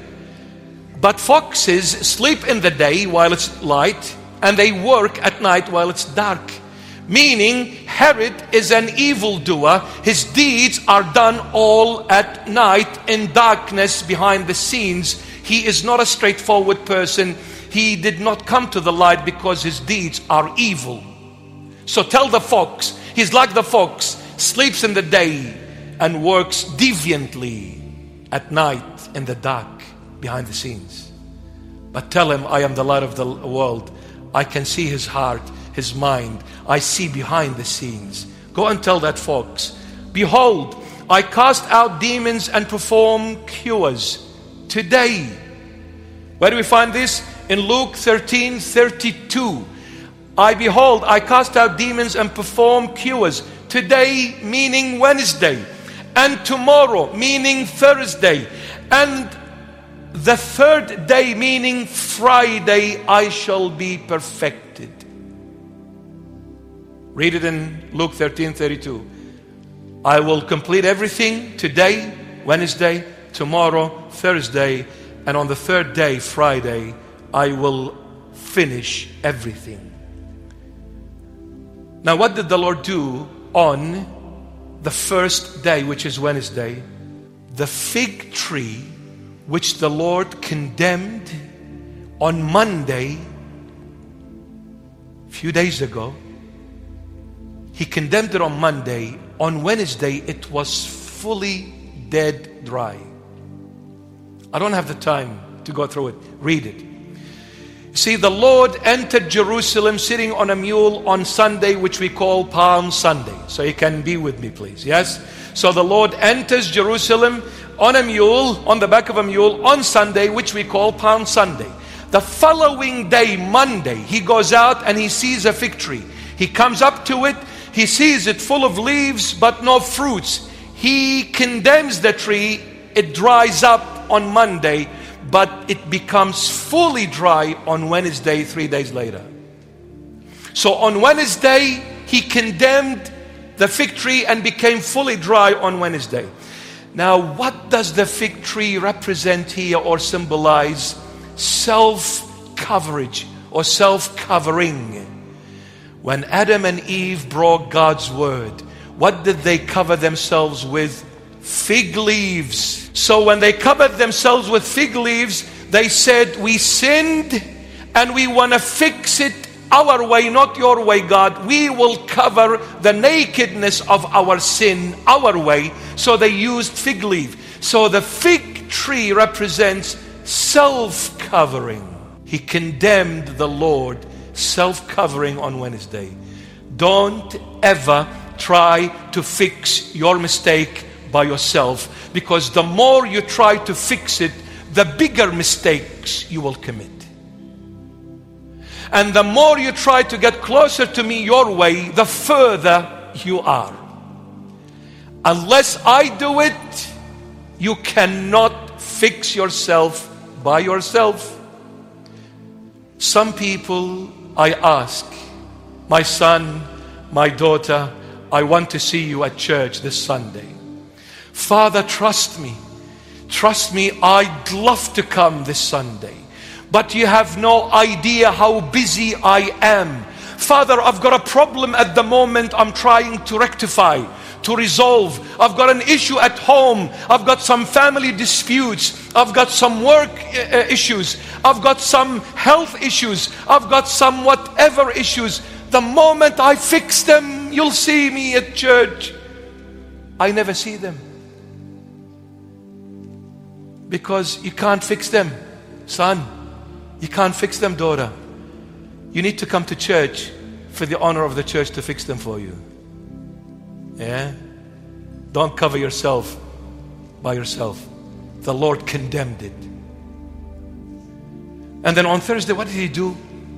But foxes sleep in the day while it's light, and they work at night while it's dark. Meaning, Herod is an evildoer. His deeds are done all at night in darkness behind the scenes. He is not a straightforward person. He did not come to the light because his deeds are evil. So tell the fox, he's like the fox, sleeps in the day and works deviantly at night in the dark behind the scenes. But tell him, I am the light of the world. I can see his heart, his mind. I see behind the scenes. Go and tell that fox, behold, I cast out demons and perform cures today. Where do we find this? In Luke thirteen thirty-two. I behold, I cast out demons and perform cures. Today meaning Wednesday. And tomorrow meaning Thursday. And the third day meaning Friday, I shall be perfected. Read it in Luke thirteen thirty-two. I will complete everything today, Wednesday, tomorrow, Thursday, and on the third day, Friday, I will finish everything. Now, what did the Lord do on the first day, which is Wednesday? The fig tree, which the Lord condemned on Monday, a few days ago, He condemned it on Monday. On Wednesday, it was fully dead dry. I don't have the time to go through it. Read it. See, the Lord entered Jerusalem sitting on a mule on Sunday, which we call Palm Sunday. So you can be with me, please. Yes? So the Lord enters Jerusalem on a mule, on the back of a mule, on Sunday, which we call Palm Sunday. The following day, Monday, He goes out and He sees a fig tree. He comes up to it. He sees it full of leaves, but no fruits. He condemns the tree. It dries up on Monday, but it becomes fully dry on Wednesday, three days later. So on Wednesday, He condemned the fig tree and became fully dry on Wednesday. Now, what does the fig tree represent here or symbolize? Self-coverage or self-covering. When Adam and Eve broke God's word, what did they cover themselves with? Fig leaves. So when they covered themselves with fig leaves, they said, we sinned and we want to fix it our way, not your way, God. We will cover the nakedness of our sin our way. So they used fig leaf. So the fig tree represents self-covering. He condemned the Lord, self-covering on Wednesday. Don't ever try to fix your mistake by yourself, because the more you try to fix it, the bigger mistakes you will commit. And the more you try to get closer to me your way, the further you are. Unless I do it, You cannot fix yourself by yourself. Some people, I ask, my son, my daughter, I want to see you at church this Sunday. Father, trust me. Trust me, I'd love to come this Sunday. But you have no idea how busy I am. Father, I've got a problem at the moment I'm trying to rectify, to resolve. I've got an issue at home. I've got some family disputes. I've got some work uh, issues. I've got some health issues. I've got some whatever issues. The moment I fix them, you'll see me at church. I never see them. Because you can't fix them, son. You can't fix them, daughter. You need to come to church for the honor of the church to fix them for you. Yeah? Don't cover yourself by yourself. The Lord condemned it. And then on Thursday, what did He do?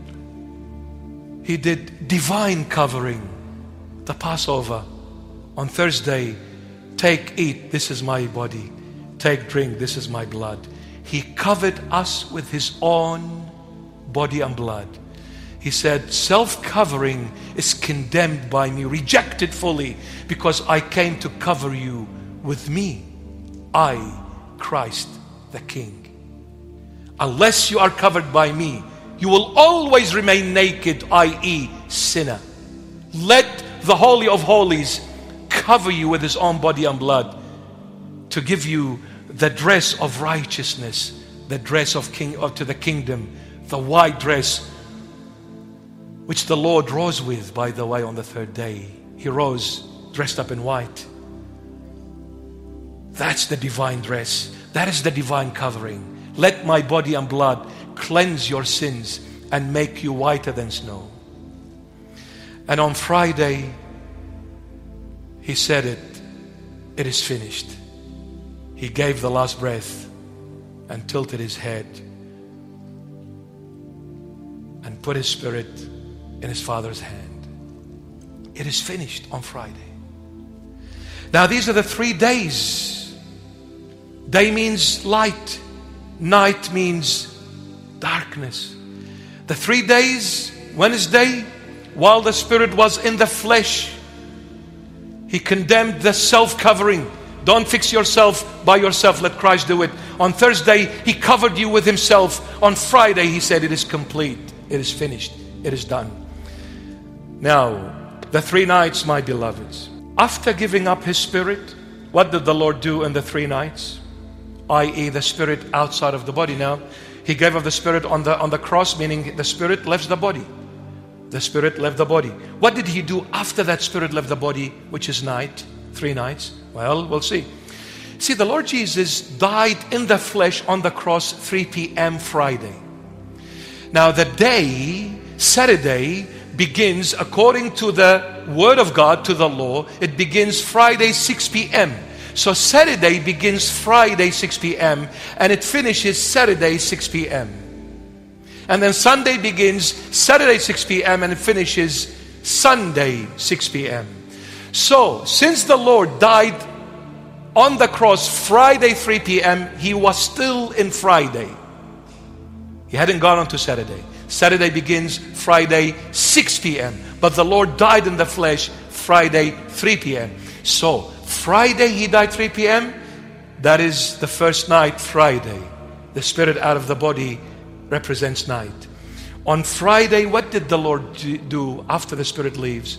He did divine covering. The Passover. On Thursday, take, eat, this is my body. Take, drink, this is my blood. He covered us with His own body and blood. He said, self-covering is condemned by me, rejected fully, because I came to cover you with me. I, Christ the King. Unless you are covered by me, you will always remain naked, that is sinner. Let the Holy of Holies cover you with His own body and blood to give you the dress of righteousness, the dress of king of to the kingdom, the white dress which the Lord rose with, by the way, on the third day. He rose dressed up in white. That's the divine dress. That is the divine covering. Let my body and blood cleanse your sins and make you whiter than snow. And on Friday, He said it, it is finished. He gave the last breath and tilted His head and put His spirit in His Father's hand. It is finished on Friday. Now these are the three days. Day means light. Night means darkness. The three days, Wednesday, while the Spirit was in the flesh, He condemned the self-covering. Don't fix yourself by yourself. Let Christ do it. On Thursday, He covered you with Himself. On Friday, He said, it is complete. It is finished. It is done. Now, the three nights, my beloveds. After giving up His Spirit, what did the Lord do in the three nights? that is the Spirit outside of the body. Now, He gave up the Spirit on the, on the cross, meaning the Spirit left the body. The Spirit left the body. What did He do after that Spirit left the body, which is night? Three nights? Well, we'll see. See, the Lord Jesus died in the flesh on the cross three p.m. Friday. Now the day, Saturday, begins according to the Word of God, to the law. It begins Friday six p.m. So Saturday begins Friday six p.m. and it finishes Saturday six p.m. And then Sunday begins Saturday six p.m. and it finishes Sunday six p.m. So, since the Lord died on the cross Friday three p.m., He was still in Friday. He hadn't gone on to Saturday. Saturday begins Friday six p.m. But the Lord died in the flesh Friday three p.m. So, Friday He died three p.m. That is the first night, Friday. The Spirit out of the body represents night. On Friday, what did the Lord do after the Spirit leaves?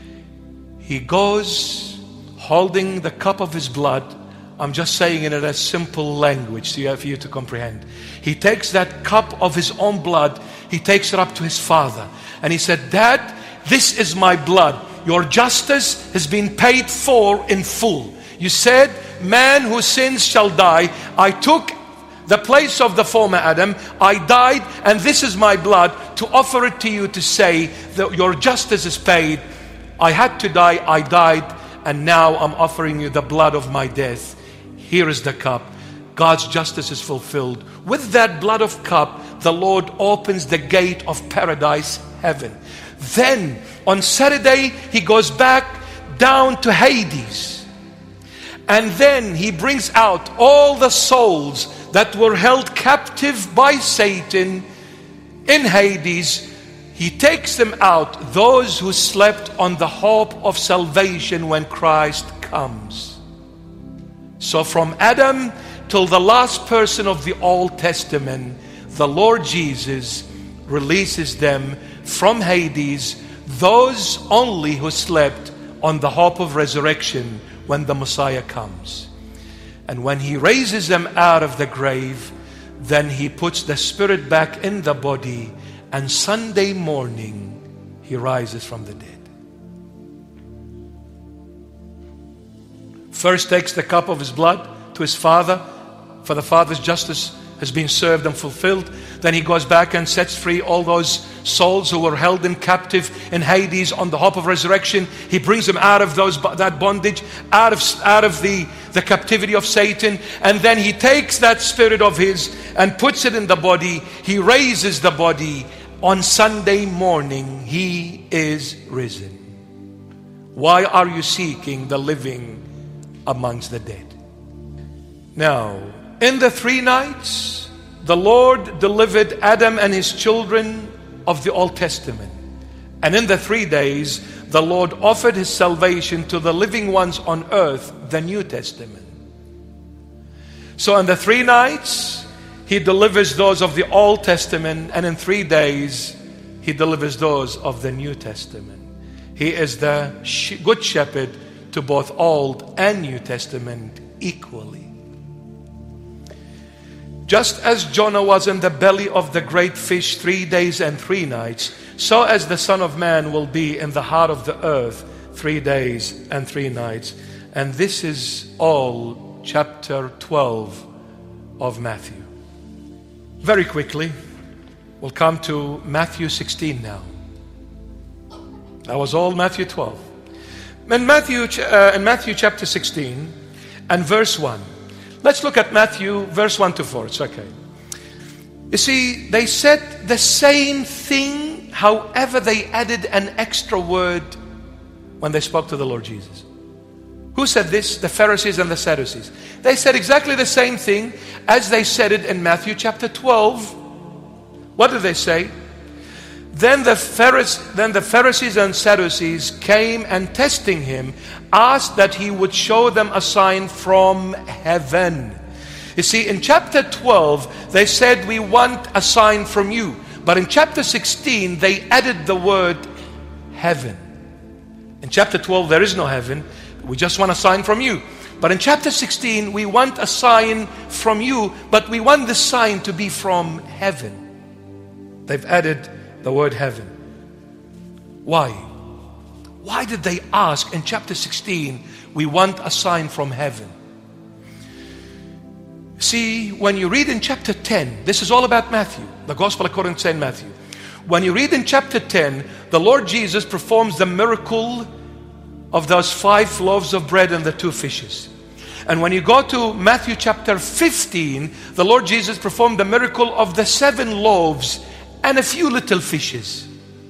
He goes holding the cup of His blood. I'm just saying it in a simple language so you have for you to comprehend. He takes that cup of His own blood, He takes it up to His Father. And He said, Dad, this is my blood. Your justice has been paid for in full. You said, man who sins shall die. I took the place of the former Adam. I died, and this is my blood to offer it to you to say that your justice is paid. I had to die, I died, and now I'm offering you the blood of my death. Here is the cup. God's justice is fulfilled. With that blood of cup, the Lord opens the gate of paradise, heaven. Then, on Saturday, He goes back down to Hades. And then he brings out all the souls that were held captive by Satan in Hades. He takes them out, those who slept on the hope of salvation when Christ comes. So from Adam till the last person of the Old Testament, the Lord Jesus releases them from Hades, those only who slept on the hope of resurrection when the Messiah comes. And when he raises them out of the grave, then he puts the spirit back in the body, and Sunday morning he rises from the dead. First takes the cup of his blood to his Father, for the Father's justice has been served and fulfilled. Then he goes back and sets free all those souls who were held in captive in Hades on the hope of resurrection. He brings them out of those that bondage, out of out of the, the captivity of Satan. And then he takes that spirit of his and puts it in the body. He raises the body. On Sunday morning, he is risen. Why are you seeking the living amongst the dead? Now, in the three nights, the Lord delivered Adam and his children of the Old Testament. And in the three days, the Lord offered his salvation to the living ones on earth, the New Testament. So in the three nights, he delivers those of the Old Testament, and in three days, he delivers those of the New Testament. He is the good shepherd to both Old and New Testament equally. Just as Jonah was in the belly of the great fish three days and three nights, so as the Son of Man will be in the heart of the earth three days and three nights. And this is all chapter twelve of Matthew. Very quickly, we'll come to Matthew sixteen now. That was all Matthew twelve. In Matthew, uh, in Matthew chapter sixteen and verse one. Let's look at Matthew verse one to four. It's okay. You see, they said the same thing, however they added an extra word when they spoke to the Lord Jesus. Who said this? The Pharisees and the Sadducees. They said exactly the same thing as they said it in Matthew chapter twelve. What did they say? Then the Pharisees, then the Pharisees and Sadducees came and, testing him, asked that he would show them a sign from heaven. You see, in chapter twelve, they said, we want a sign from you. But in chapter sixteen, they added the word heaven. In chapter twelve, there is no heaven. We just want a sign from you. But in chapter sixteen, we want a sign from you, but we want the sign to be from heaven. They've added the word heaven. Why? Why did they ask in chapter sixteen, we want a sign from heaven? See, when you read in chapter ten, this is all about Matthew, the Gospel according to Saint Matthew. When you read in chapter ten, the Lord Jesus performs the miracle of those five loaves of bread and the two fishes. And when you go to Matthew chapter fifteen, the Lord Jesus performed the miracle of the seven loaves and a few little fishes.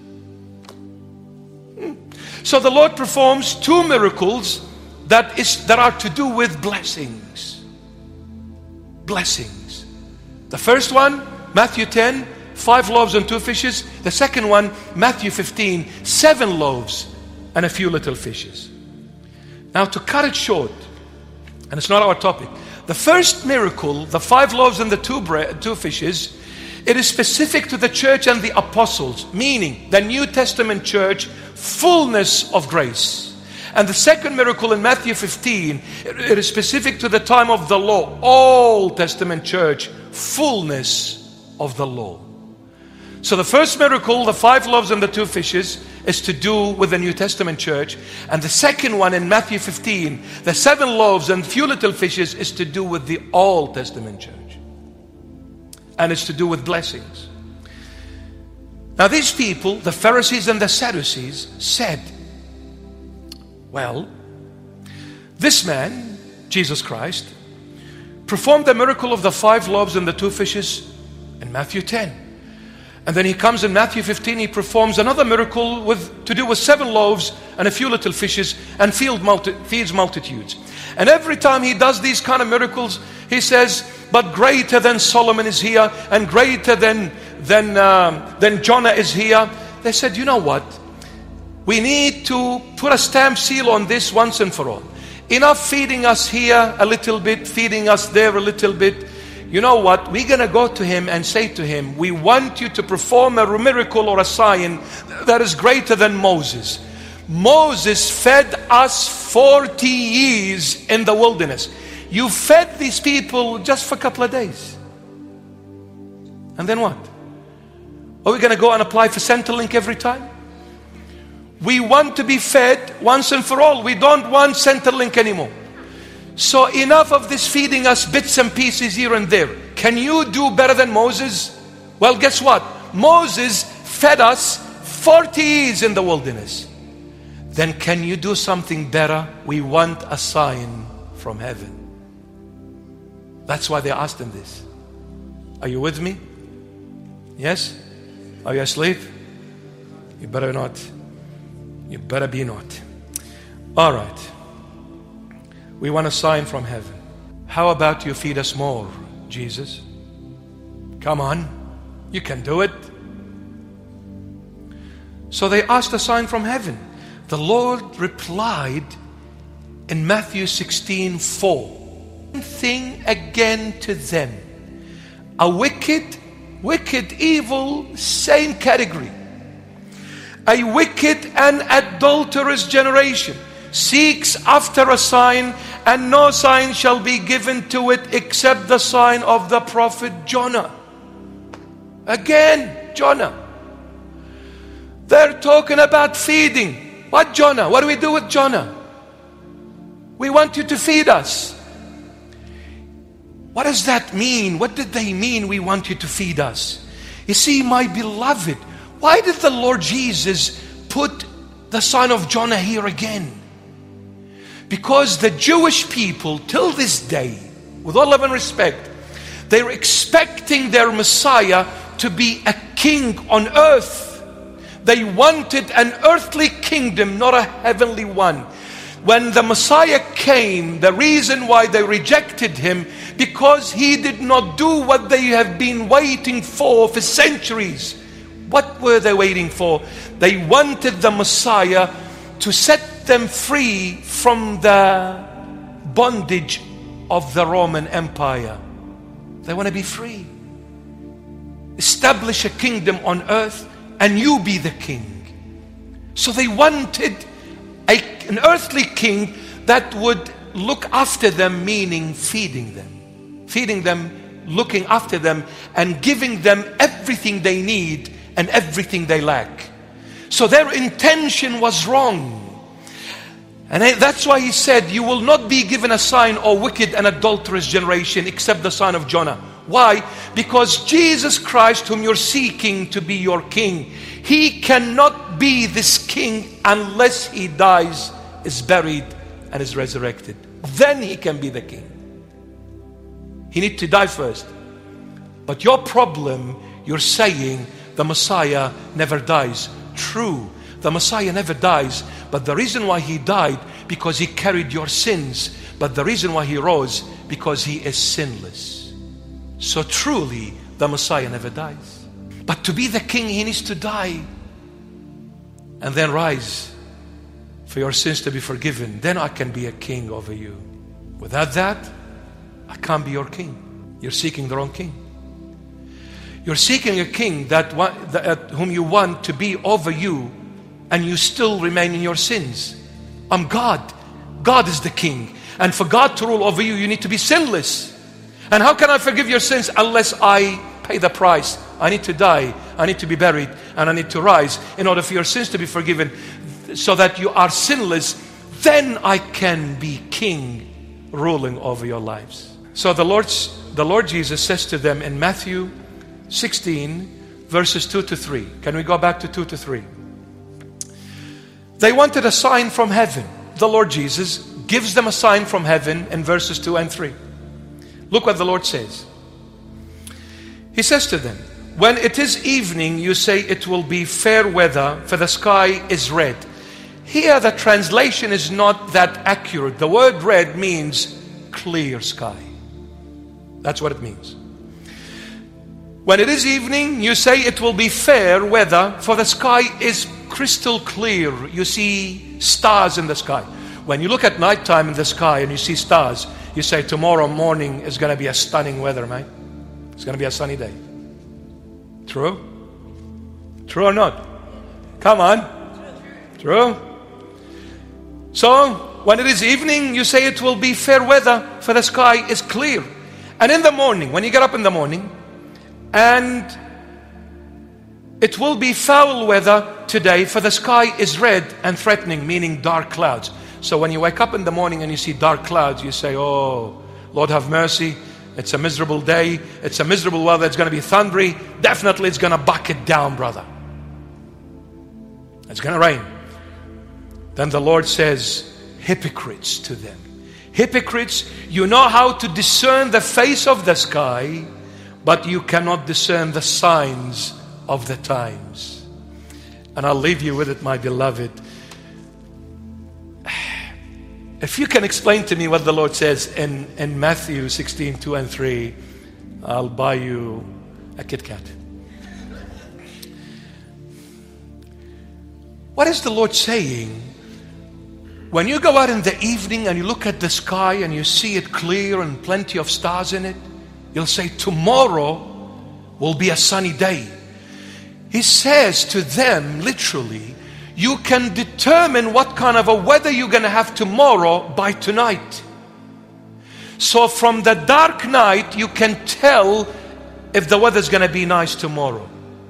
So the Lord performs two miracles that is that are to do with blessings. Blessings. The first one, Matthew ten, five loaves and two fishes. The second one, Matthew fifteen, seven loaves and a few little fishes. Now, to cut it short, and it's not our topic, the first miracle, the five loaves and the two bread, two fishes, it is specific to the church and the apostles, meaning the New Testament church, fullness of grace. And the second miracle in Matthew fifteen, it is specific to the time of the law, Old Testament church, fullness of the law. So the first miracle, the five loaves and the two fishes, is to do with the New Testament church. And the second one in Matthew fifteen, the seven loaves and few little fishes, is to do with the Old Testament church. And it's to do with blessings. Now these people, the Pharisees and the Sadducees, said, well, this man, Jesus Christ, performed the miracle of the five loaves and the two fishes in Matthew ten. And then he comes in Matthew fifteen, he performs another miracle with to do with seven loaves and a few little fishes, and feed multi, feeds multitudes. And every time he does these kind of miracles, he says, but greater than Solomon is here, and greater than, than, um, than Jonah is here. They said, you know what? We need to put a stamp seal on this once and for all. Enough feeding us here a little bit, feeding us there a little bit. You know what? We're going to go to him and say to him, we want you to perform a miracle or a sign that is greater than Moses. Moses fed us forty years in the wilderness. You fed these people just for a couple of days. And then what? Are we going to go and apply for Centrelink every time? We want to be fed once and for all. We don't want Centrelink anymore. So enough of this feeding us bits and pieces here and there. Can you do better than Moses? Well, guess what? Moses fed us forty years in the wilderness. Then can you do something better? We want a sign from heaven. That's why they asked him this. Are you with me? Yes? Are you asleep? You better not. You better be not. All right. We want a sign from heaven. How about you feed us more, Jesus? Come on. You can do it. So they asked a sign from heaven. The Lord replied in Matthew sixteen four. Thing again to them. A wicked, wicked, evil, same category. A wicked and adulterous generation seeks after a sign, and no sign shall be given to it except the sign of the prophet Jonah. Again, Jonah. They're talking about feeding. What Jonah? What do we do with Jonah? We want you to feed us. What does that mean? What did they mean, we want you to feed us? You see, my beloved, why did the Lord Jesus put the sign of Jonah here again? Because the Jewish people, till this day, with all love and respect, they're expecting their Messiah to be a king on earth. They wanted an earthly kingdom, not a heavenly one. When the Messiah came, the reason why they rejected him, because he did not do what they have been waiting for for centuries. What were they waiting for? They wanted the Messiah to set them free from the bondage of the Roman Empire. They want to be free. Establish a kingdom on earth and you be the king. So they wanted a, an earthly king that would look after them, meaning feeding them. Feeding them, looking after them, and giving them everything they need and everything they lack. So their intention was wrong. And that's why he said, you will not be given a sign, O wicked and adulterous generation, except the sign of Jonah. Why? Because Jesus Christ, whom you're seeking to be your king, he cannot be this king unless he dies, is buried, and is resurrected. Then he can be the king. He needs to die first. But your problem, you're saying the Messiah never dies. True, the Messiah never dies. But the reason why he died, because he carried your sins. But the reason why he rose, because he is sinless. So truly, the Messiah never dies. But to be the king, he needs to die. And then rise for your sins to be forgiven. Then I can be a king over you. Without that, I can't be your king. You're seeking the wrong king. You're seeking a king that, that whom you want to be over you, and you still remain in your sins. I'm God. God is the king. And for God to rule over you, you need to be sinless. And how can I forgive your sins unless I pay the price? I need to die, I need to be buried, and I need to rise in order for your sins to be forgiven, so that you are sinless. Then I can be king, ruling over your lives. So the Lord's, the Lord Jesus says to them in Matthew sixteen, verses two to three. Can we go back to two to three? They wanted a sign from heaven. The Lord Jesus gives them a sign from heaven in verses two and three. Look what the Lord says. He says to them, When it is evening, you say it will be fair weather, for the sky is red. Here the translation is not that accurate. The word red means clear sky. That's what it means. When it is evening, you say it will be fair weather, for the sky is crystal clear. You see stars in the sky. When you look at nighttime in the sky and you see stars, you say tomorrow morning is going to be a stunning weather, mate. It's going to be a sunny day. True? True or not? Come on. True? So, when it is evening, you say it will be fair weather, for the sky is clear. And in the morning, when you get up in the morning, and it will be foul weather today, for the sky is red and threatening, meaning dark clouds. So when you wake up in the morning and you see dark clouds, you say, oh, Lord have mercy. It's a miserable day. It's a miserable weather. It's going to be thundery. Definitely it's going to bucket down, brother. It's going to rain. Then the Lord says, hypocrites to them. Hypocrites, you know how to discern the face of the sky, but you cannot discern the signs of the times. And I'll leave you with it, my beloved. If you can explain to me what the Lord says in, in Matthew sixteen, two and three, I'll buy you a Kit Kat. What is the Lord saying? When you go out in the evening and you look at the sky and you see it clear and plenty of stars in it, you'll say, tomorrow will be a sunny day. He says to them, literally, you can determine what kind of a weather you're going to have tomorrow by tonight. So from the dark night, you can tell if the weather's going to be nice tomorrow.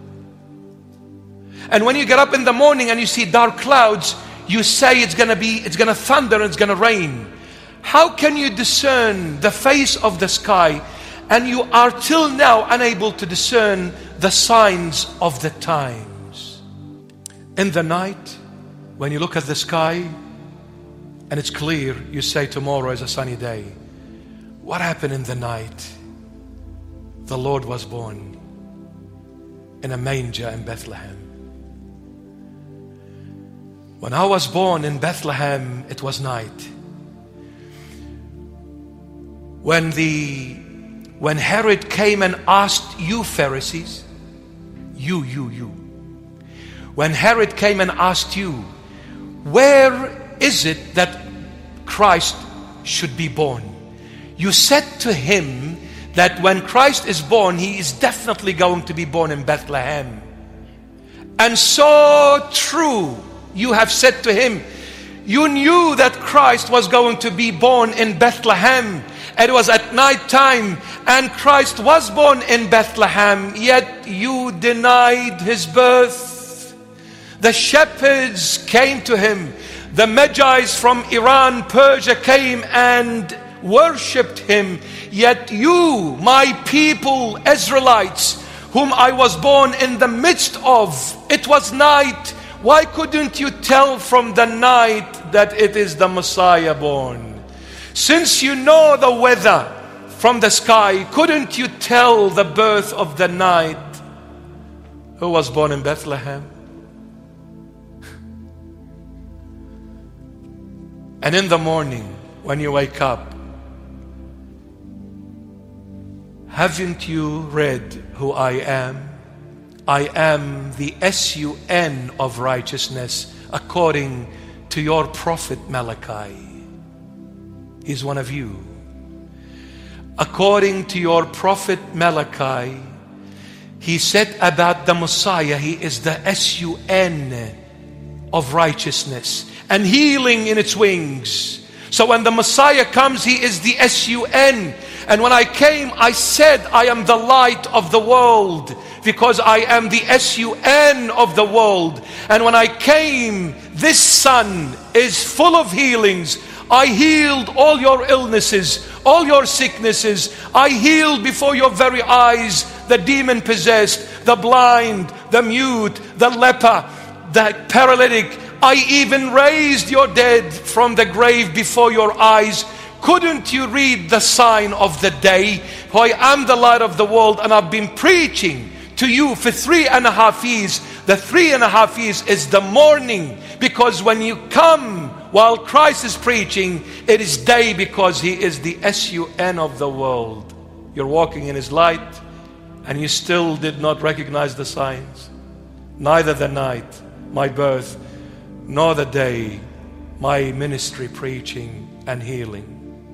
And when you get up in the morning and you see dark clouds, you say it's going to be, it's going to thunder and it's going to rain. How can you discern the face of the sky, and you are till now unable to discern the signs of the times? In the night, when you look at the sky and it's clear, you say tomorrow is a sunny day. What happened in the night? The Lord was born in a manger in Bethlehem. When I was born in Bethlehem, it was night. When the when Herod came and asked you Pharisees, you, you, you. When Herod came and asked you, where is it that Christ should be born? You said to him that when Christ is born, he is definitely going to be born in Bethlehem. And so true, you have said to him, you knew that Christ was going to be born in Bethlehem. It was at night time, and Christ was born in Bethlehem, yet you denied his birth. The shepherds came to him. The Magi's from Iran, Persia came and worshipped him. Yet you, my people, Israelites, whom I was born in the midst of, it was night. Why couldn't you tell from the night that it is the Messiah born? Since you know the weather from the sky, couldn't you tell the birth of the night who was born in Bethlehem? And in the morning, when you wake up, haven't you read who I am? I am the S U N of righteousness, according to your prophet Malachi. He's one of you. According to your prophet Malachi, he said about the Messiah, he is the S U N of righteousness, and healing in its wings. So when the Messiah comes, he is the S U N. And when I came, I said, I am the light of the world, because I am the S U N of the world. And when I came, this sun is full of healings. I healed all your illnesses, all your sicknesses. I healed before your very eyes the demon-possessed, the blind, the mute, the leper, the paralytic. I even raised your dead from the grave before your eyes. Couldn't you read the sign of the day? For I am the light of the world, and I've been preaching to you for three and a half years. The three and a half years is the morning, because when you come while Christ is preaching, it is day, because He is the S U N of the world. You're walking in His light, and you still did not recognize the signs. Neither the night, my birth, nor the day, my ministry preaching and healing.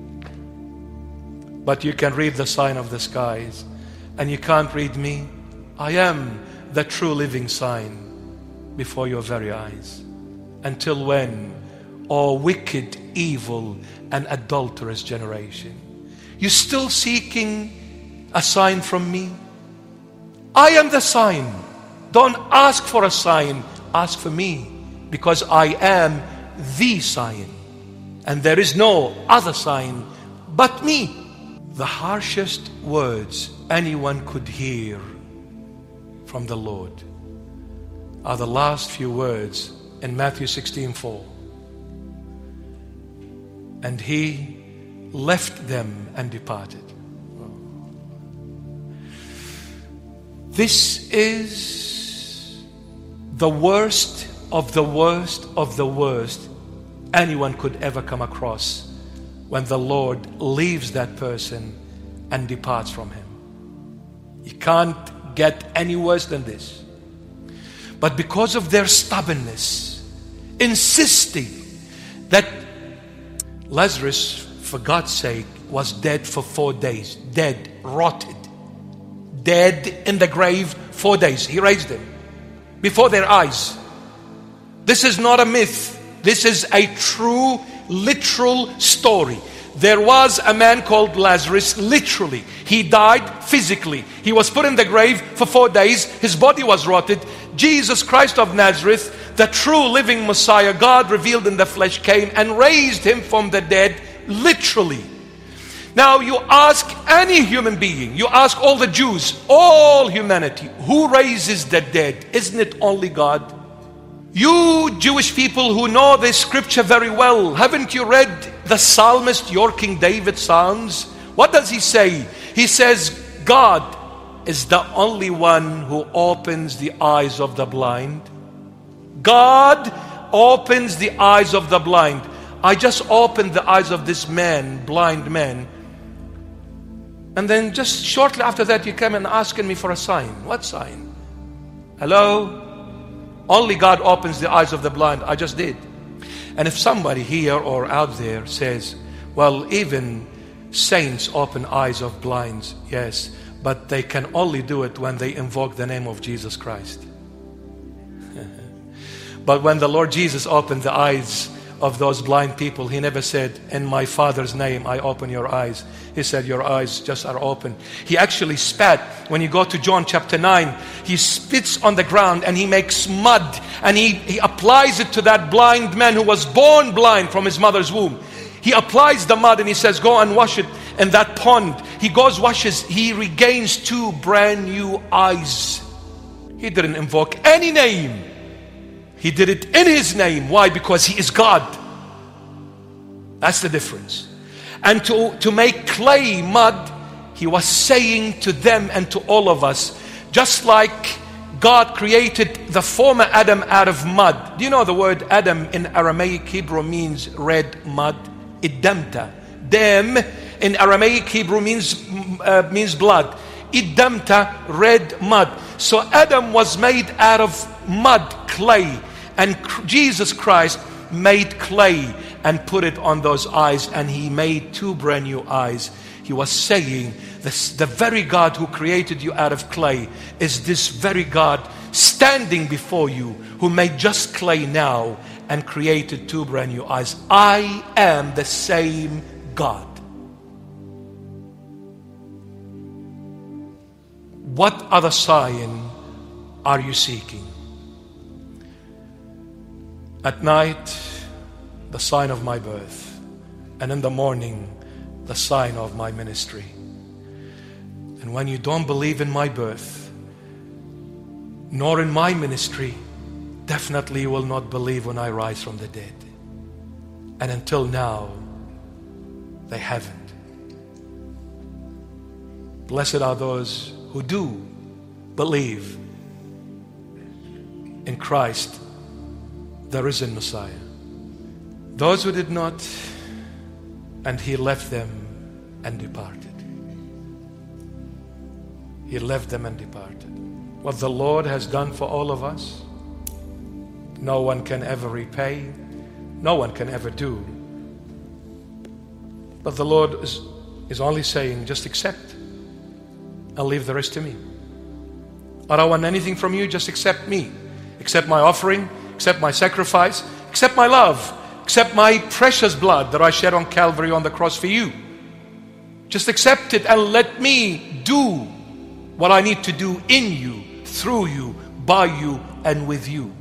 But you can read the sign of the skies, and you can't read me. I am the true living sign before your very eyes. Until when, O wicked, evil, and adulterous generation? You still seeking a sign from me? I am the sign. Don't ask for a sign, ask for me, because I am the sign, and there is no other sign but me. The harshest words anyone could hear from the Lord are the last few words in Matthew sixteen four. And He left them and departed. This is the worst of the worst of the worst anyone could ever come across, when the Lord leaves that person and departs from him. You can't get any worse than this. But because of their stubbornness, insisting that Lazarus, for God's sake, was dead for four days. Dead, rotted. Dead in the grave, four days. He raised him before their eyes. This is not a myth. This is a true, literal story. There was a man called Lazarus, literally. He died physically. He was put in the grave for four days. His body was rotted. Jesus Christ of Nazareth, the true living Messiah, God revealed in the flesh, came and raised him from the dead, literally. Now you ask any human being, you ask all the Jews, all humanity, who raises the dead? Isn't it only God? You Jewish people who know this scripture very well, haven't you read the psalmist, your King David Psalms? What does he say? He says, God is the only one who opens the eyes of the blind. God opens the eyes of the blind. I just opened the eyes of this man, blind man. And then just shortly after that, you came and asking me for a sign. What sign? Hello? Only God opens the eyes of the blind. I just did. And if somebody here or out there says, well, even saints open eyes of blinds, yes, but they can only do it when they invoke the name of Jesus Christ. But when the Lord Jesus opened the eyes of those blind people, He never said, in my Father's name I open your eyes. He said, your eyes just are open. He actually spat. When you go to John chapter nine, He spits on the ground and He makes mud, and he, he applies it to that blind man who was born blind from his mother's womb. He applies the mud and He says, go and wash it in that pond. He goes, washes, he regains two brand new eyes. He didn't invoke any name. He did it in His name. Why? Because He is God. That's the difference. And to, to make clay mud, He was saying to them and to all of us, just like God created the former Adam out of mud. Do you know the word Adam in Aramaic Hebrew means red mud? Idamta. Dem in Aramaic Hebrew means, uh, means blood. Idamta, red mud. So Adam was made out of mud, clay. And Jesus Christ made clay and put it on those eyes, and He made two brand new eyes. He was saying, this, the very God who created you out of clay is this very God standing before you, who made just clay now and created two brand new eyes. I am the same God. What other sign are you seeking? At night, the sign of my birth, and in the morning, the sign of my ministry. And when you don't believe in my birth, nor in my ministry, definitely you will not believe when I rise from the dead. And until now, they haven't. Blessed are those who do believe in Christ, the risen Messiah. Those who did not, and He left them and departed. He left them and departed. What the Lord has done for all of us, no one can ever repay, no one can ever do. But the Lord is, is only saying, just accept. I'll leave the rest to me. I don't want anything from you, just accept me. Accept my offering, accept my sacrifice, accept my love, accept my precious blood that I shed on Calvary on the cross for you. Just accept it and let me do what I need to do in you, through you, by you, and with you.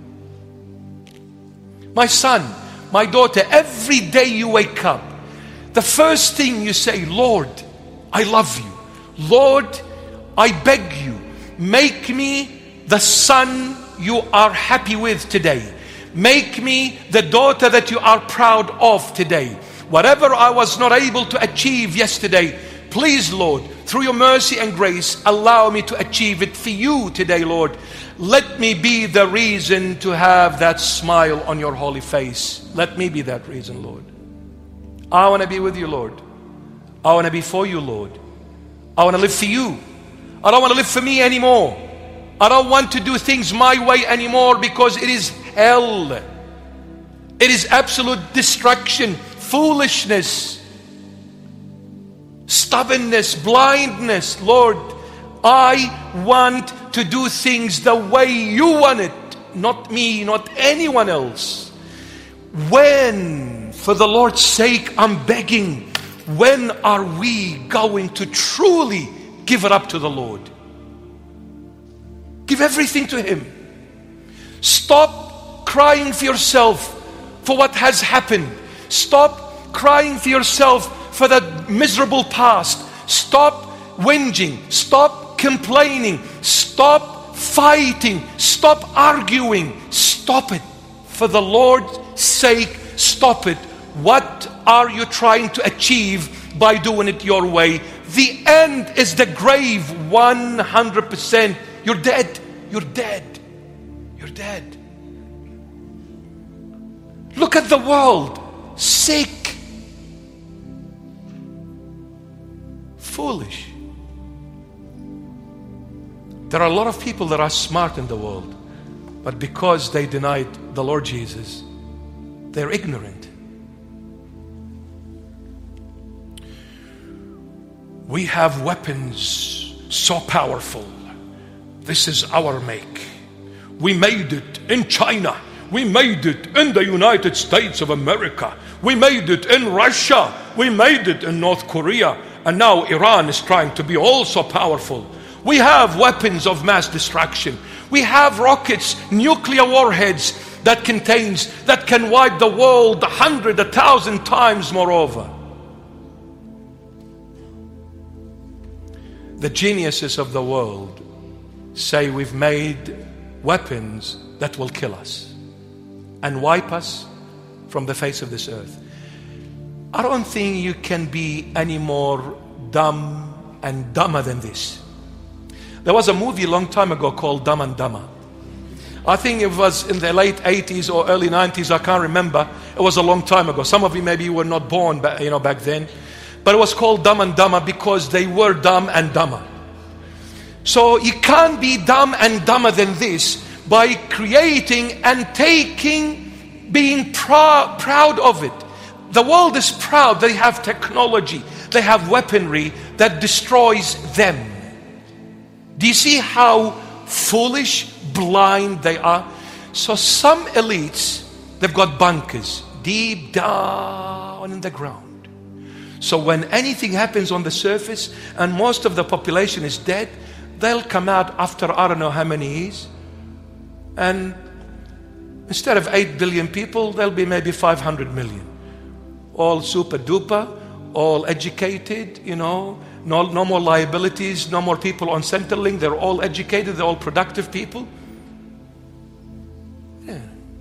My son, my daughter, every day you wake up, the first thing you say, Lord, I love you. Lord, I beg you, make me the son you are happy with today. Make me the daughter that you are proud of today. Whatever I was not able to achieve yesterday, please, Lord, through your mercy and grace, allow me to achieve it for you today, Lord. Let me be the reason to have that smile on your holy face. Let me be that reason, Lord. I want to be with you, Lord. I want to be for you, Lord. I want to live for you. I don't want to live for me anymore. I don't want to do things my way anymore, because it is hell. It is absolute destruction, foolishness, stubbornness, blindness. Lord, I want to do things the way you want it, not me, not anyone else. When, for the Lord's sake, I'm begging, when are we going to truly give it up to the Lord? Give everything to Him. Stop crying for yourself for what has happened. Stop crying for yourself for the miserable past. Stop whinging. Stop complaining. Stop fighting. Stop arguing. Stop it. For the Lord's sake, stop it. What are you trying to achieve by doing it your way? The end is the grave, one hundred percent. You're dead. You're dead. You're dead. Look at the world. Sick. Foolish. There are a lot of people that are smart in the world, but because they denied the Lord Jesus, they're ignorant. We have weapons so powerful. This is our make. We made it in China. We made it in the United States of America. We made it in Russia. We made it in North Korea. And now Iran is trying to be also powerful. We have weapons of mass destruction. We have rockets, nuclear warheads that contains, that can wipe the world a hundred, a thousand times moreover. The geniuses of the world say we've made weapons that will kill us and wipe us from the face of this earth. I don't think you can be any more dumb and dumber than this. There was a movie a long time ago called Dumb and Dumber. I think it was in the late eighties or early nineties, I can't remember. It was a long time ago. Some of you maybe were not born back, you know, back then. But it was called Dumb and Dumber because they were dumb and dumber. So you can't be dumb and dumber than this by creating and taking, being prou- proud of it. The world is proud. They have technology. They have weaponry that destroys them. Do you see how foolish, blind they are? So some elites, they've got bunkers deep down in the ground. So when anything happens on the surface and most of the population is dead, they'll come out after I don't know how many years, and instead of eight billion people, there'll be maybe five hundred million. All super duper, all educated, you know, no, no more liabilities, no more people on Centrelink. They're all educated, they're all productive people. Yeah.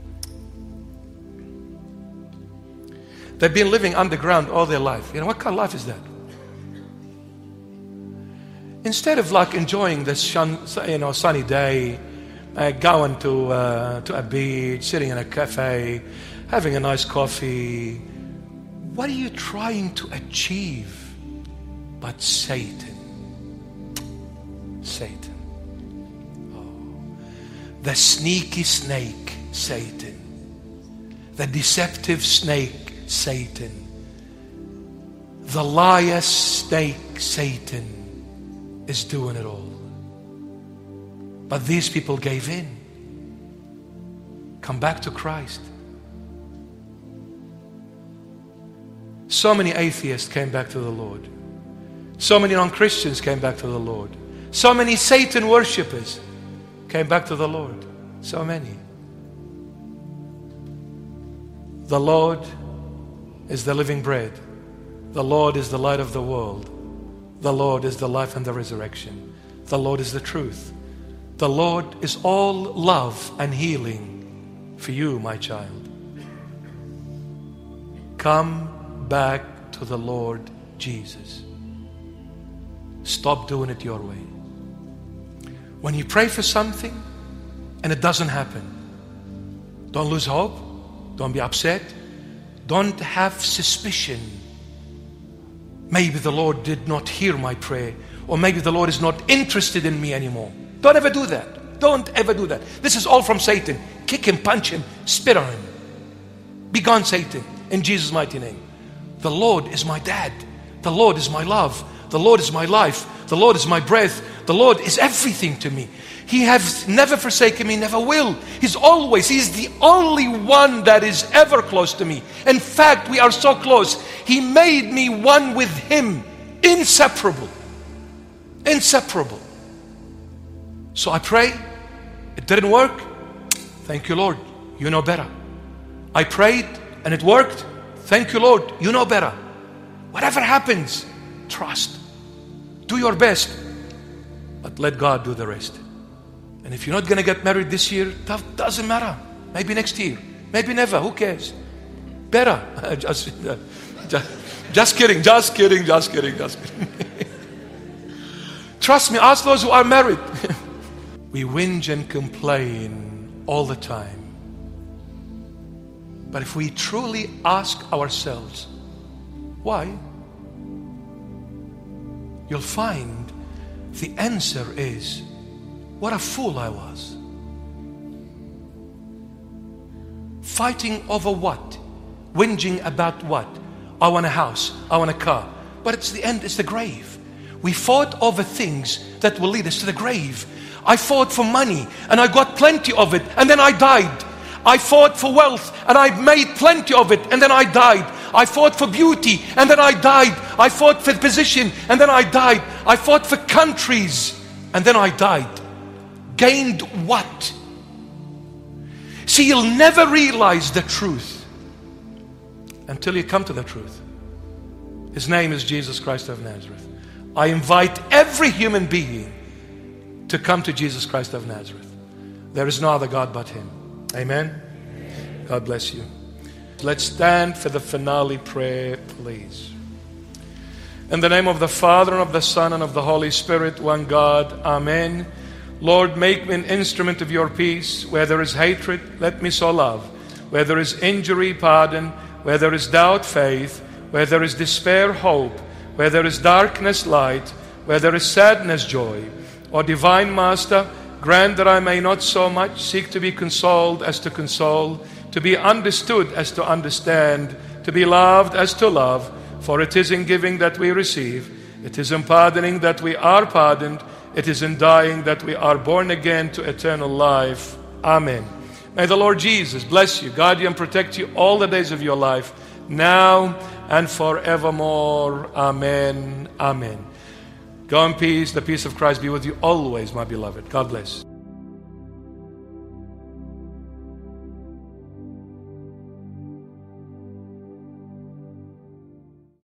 They've been living underground all their life. You know, what kind of life is that? Instead of like enjoying this shun, you know, sunny day, uh, going to, uh, to a beach, sitting in a cafe, having a nice coffee, what are you trying to achieve? But Satan. Satan. Oh. The sneaky snake, Satan. The deceptive snake, Satan. The liar snake, Satan, is doing it all. But these people gave in. Come back to Christ. So many atheists came back to the Lord. So many non-Christians came back to the Lord. So many Satan worshippers came back to the Lord. So many. The Lord is the living bread. The Lord is the light of the world. The Lord is the life and the resurrection. The Lord is the truth. The Lord is all love and healing for you, my child. Come back to the Lord Jesus. Stop doing it your way. When you pray for something and it doesn't happen, don't lose hope. Don't be upset. Don't have suspicion. Maybe the Lord did not hear my prayer, or maybe the Lord is not interested in me anymore. Don't ever do that. Don't ever do that. This is all from Satan. Kick him, punch him, spit on him. Be gone, Satan, in Jesus' mighty name. The Lord is my dad. The Lord is my love. The Lord is my life. The Lord is my breath. The Lord is everything to me. He has never forsaken me, never will. He's always, He's the only one that is ever close to me. In fact, we are so close. He made me one with Him. Inseparable. Inseparable. So I pray. It didn't work. Thank you, Lord. You know better. I prayed and it worked. Thank you, Lord. You know better. Whatever happens, trust. Do your best. But let God do the rest. And if you're not going to get married this year, that doesn't matter. Maybe next year. Maybe never. Who cares? Better. just, just, just kidding. Just kidding. Just kidding. Just kidding. Trust me. Ask those who are married. We whinge and complain all the time. But if we truly ask ourselves, why? You'll find the answer is, what a fool I was. Fighting over what? Whinging about what? I want a house, I want a car. But it's the end, it's the grave. We fought over things that will lead us to the grave. I fought for money and I got plenty of it and then I died. I fought for wealth and I made plenty of it and then I died. I fought for beauty and then I died. I fought for position and then I died. I fought for countries and then I died. Gained what? See, you'll never realize the truth until you come to the truth. His name is Jesus Christ of Nazareth. I invite every human being to come to Jesus Christ of Nazareth. There is no other God but Him. Amen. God bless you. Let's stand for the finale prayer, please. In the name of the Father, and of the Son, and of the Holy Spirit, one God. Amen. Lord, make me an instrument of your peace. Where there is hatred, let me sow love. Where there is injury, pardon. Where there is doubt, faith. Where there is despair, hope. Where there is darkness, light. Where there is sadness, joy. O divine Master, grant that I may not so much seek to be consoled as to console, to be understood as to understand, to be loved as to love. For it is in giving that we receive. It is in pardoning that we are pardoned. It is in dying that we are born again to eternal life. Amen. May the Lord Jesus bless you, guard you, and protect you all the days of your life, now and forevermore. Amen. Amen. Go in peace. The peace of Christ be with you always, my beloved. God bless.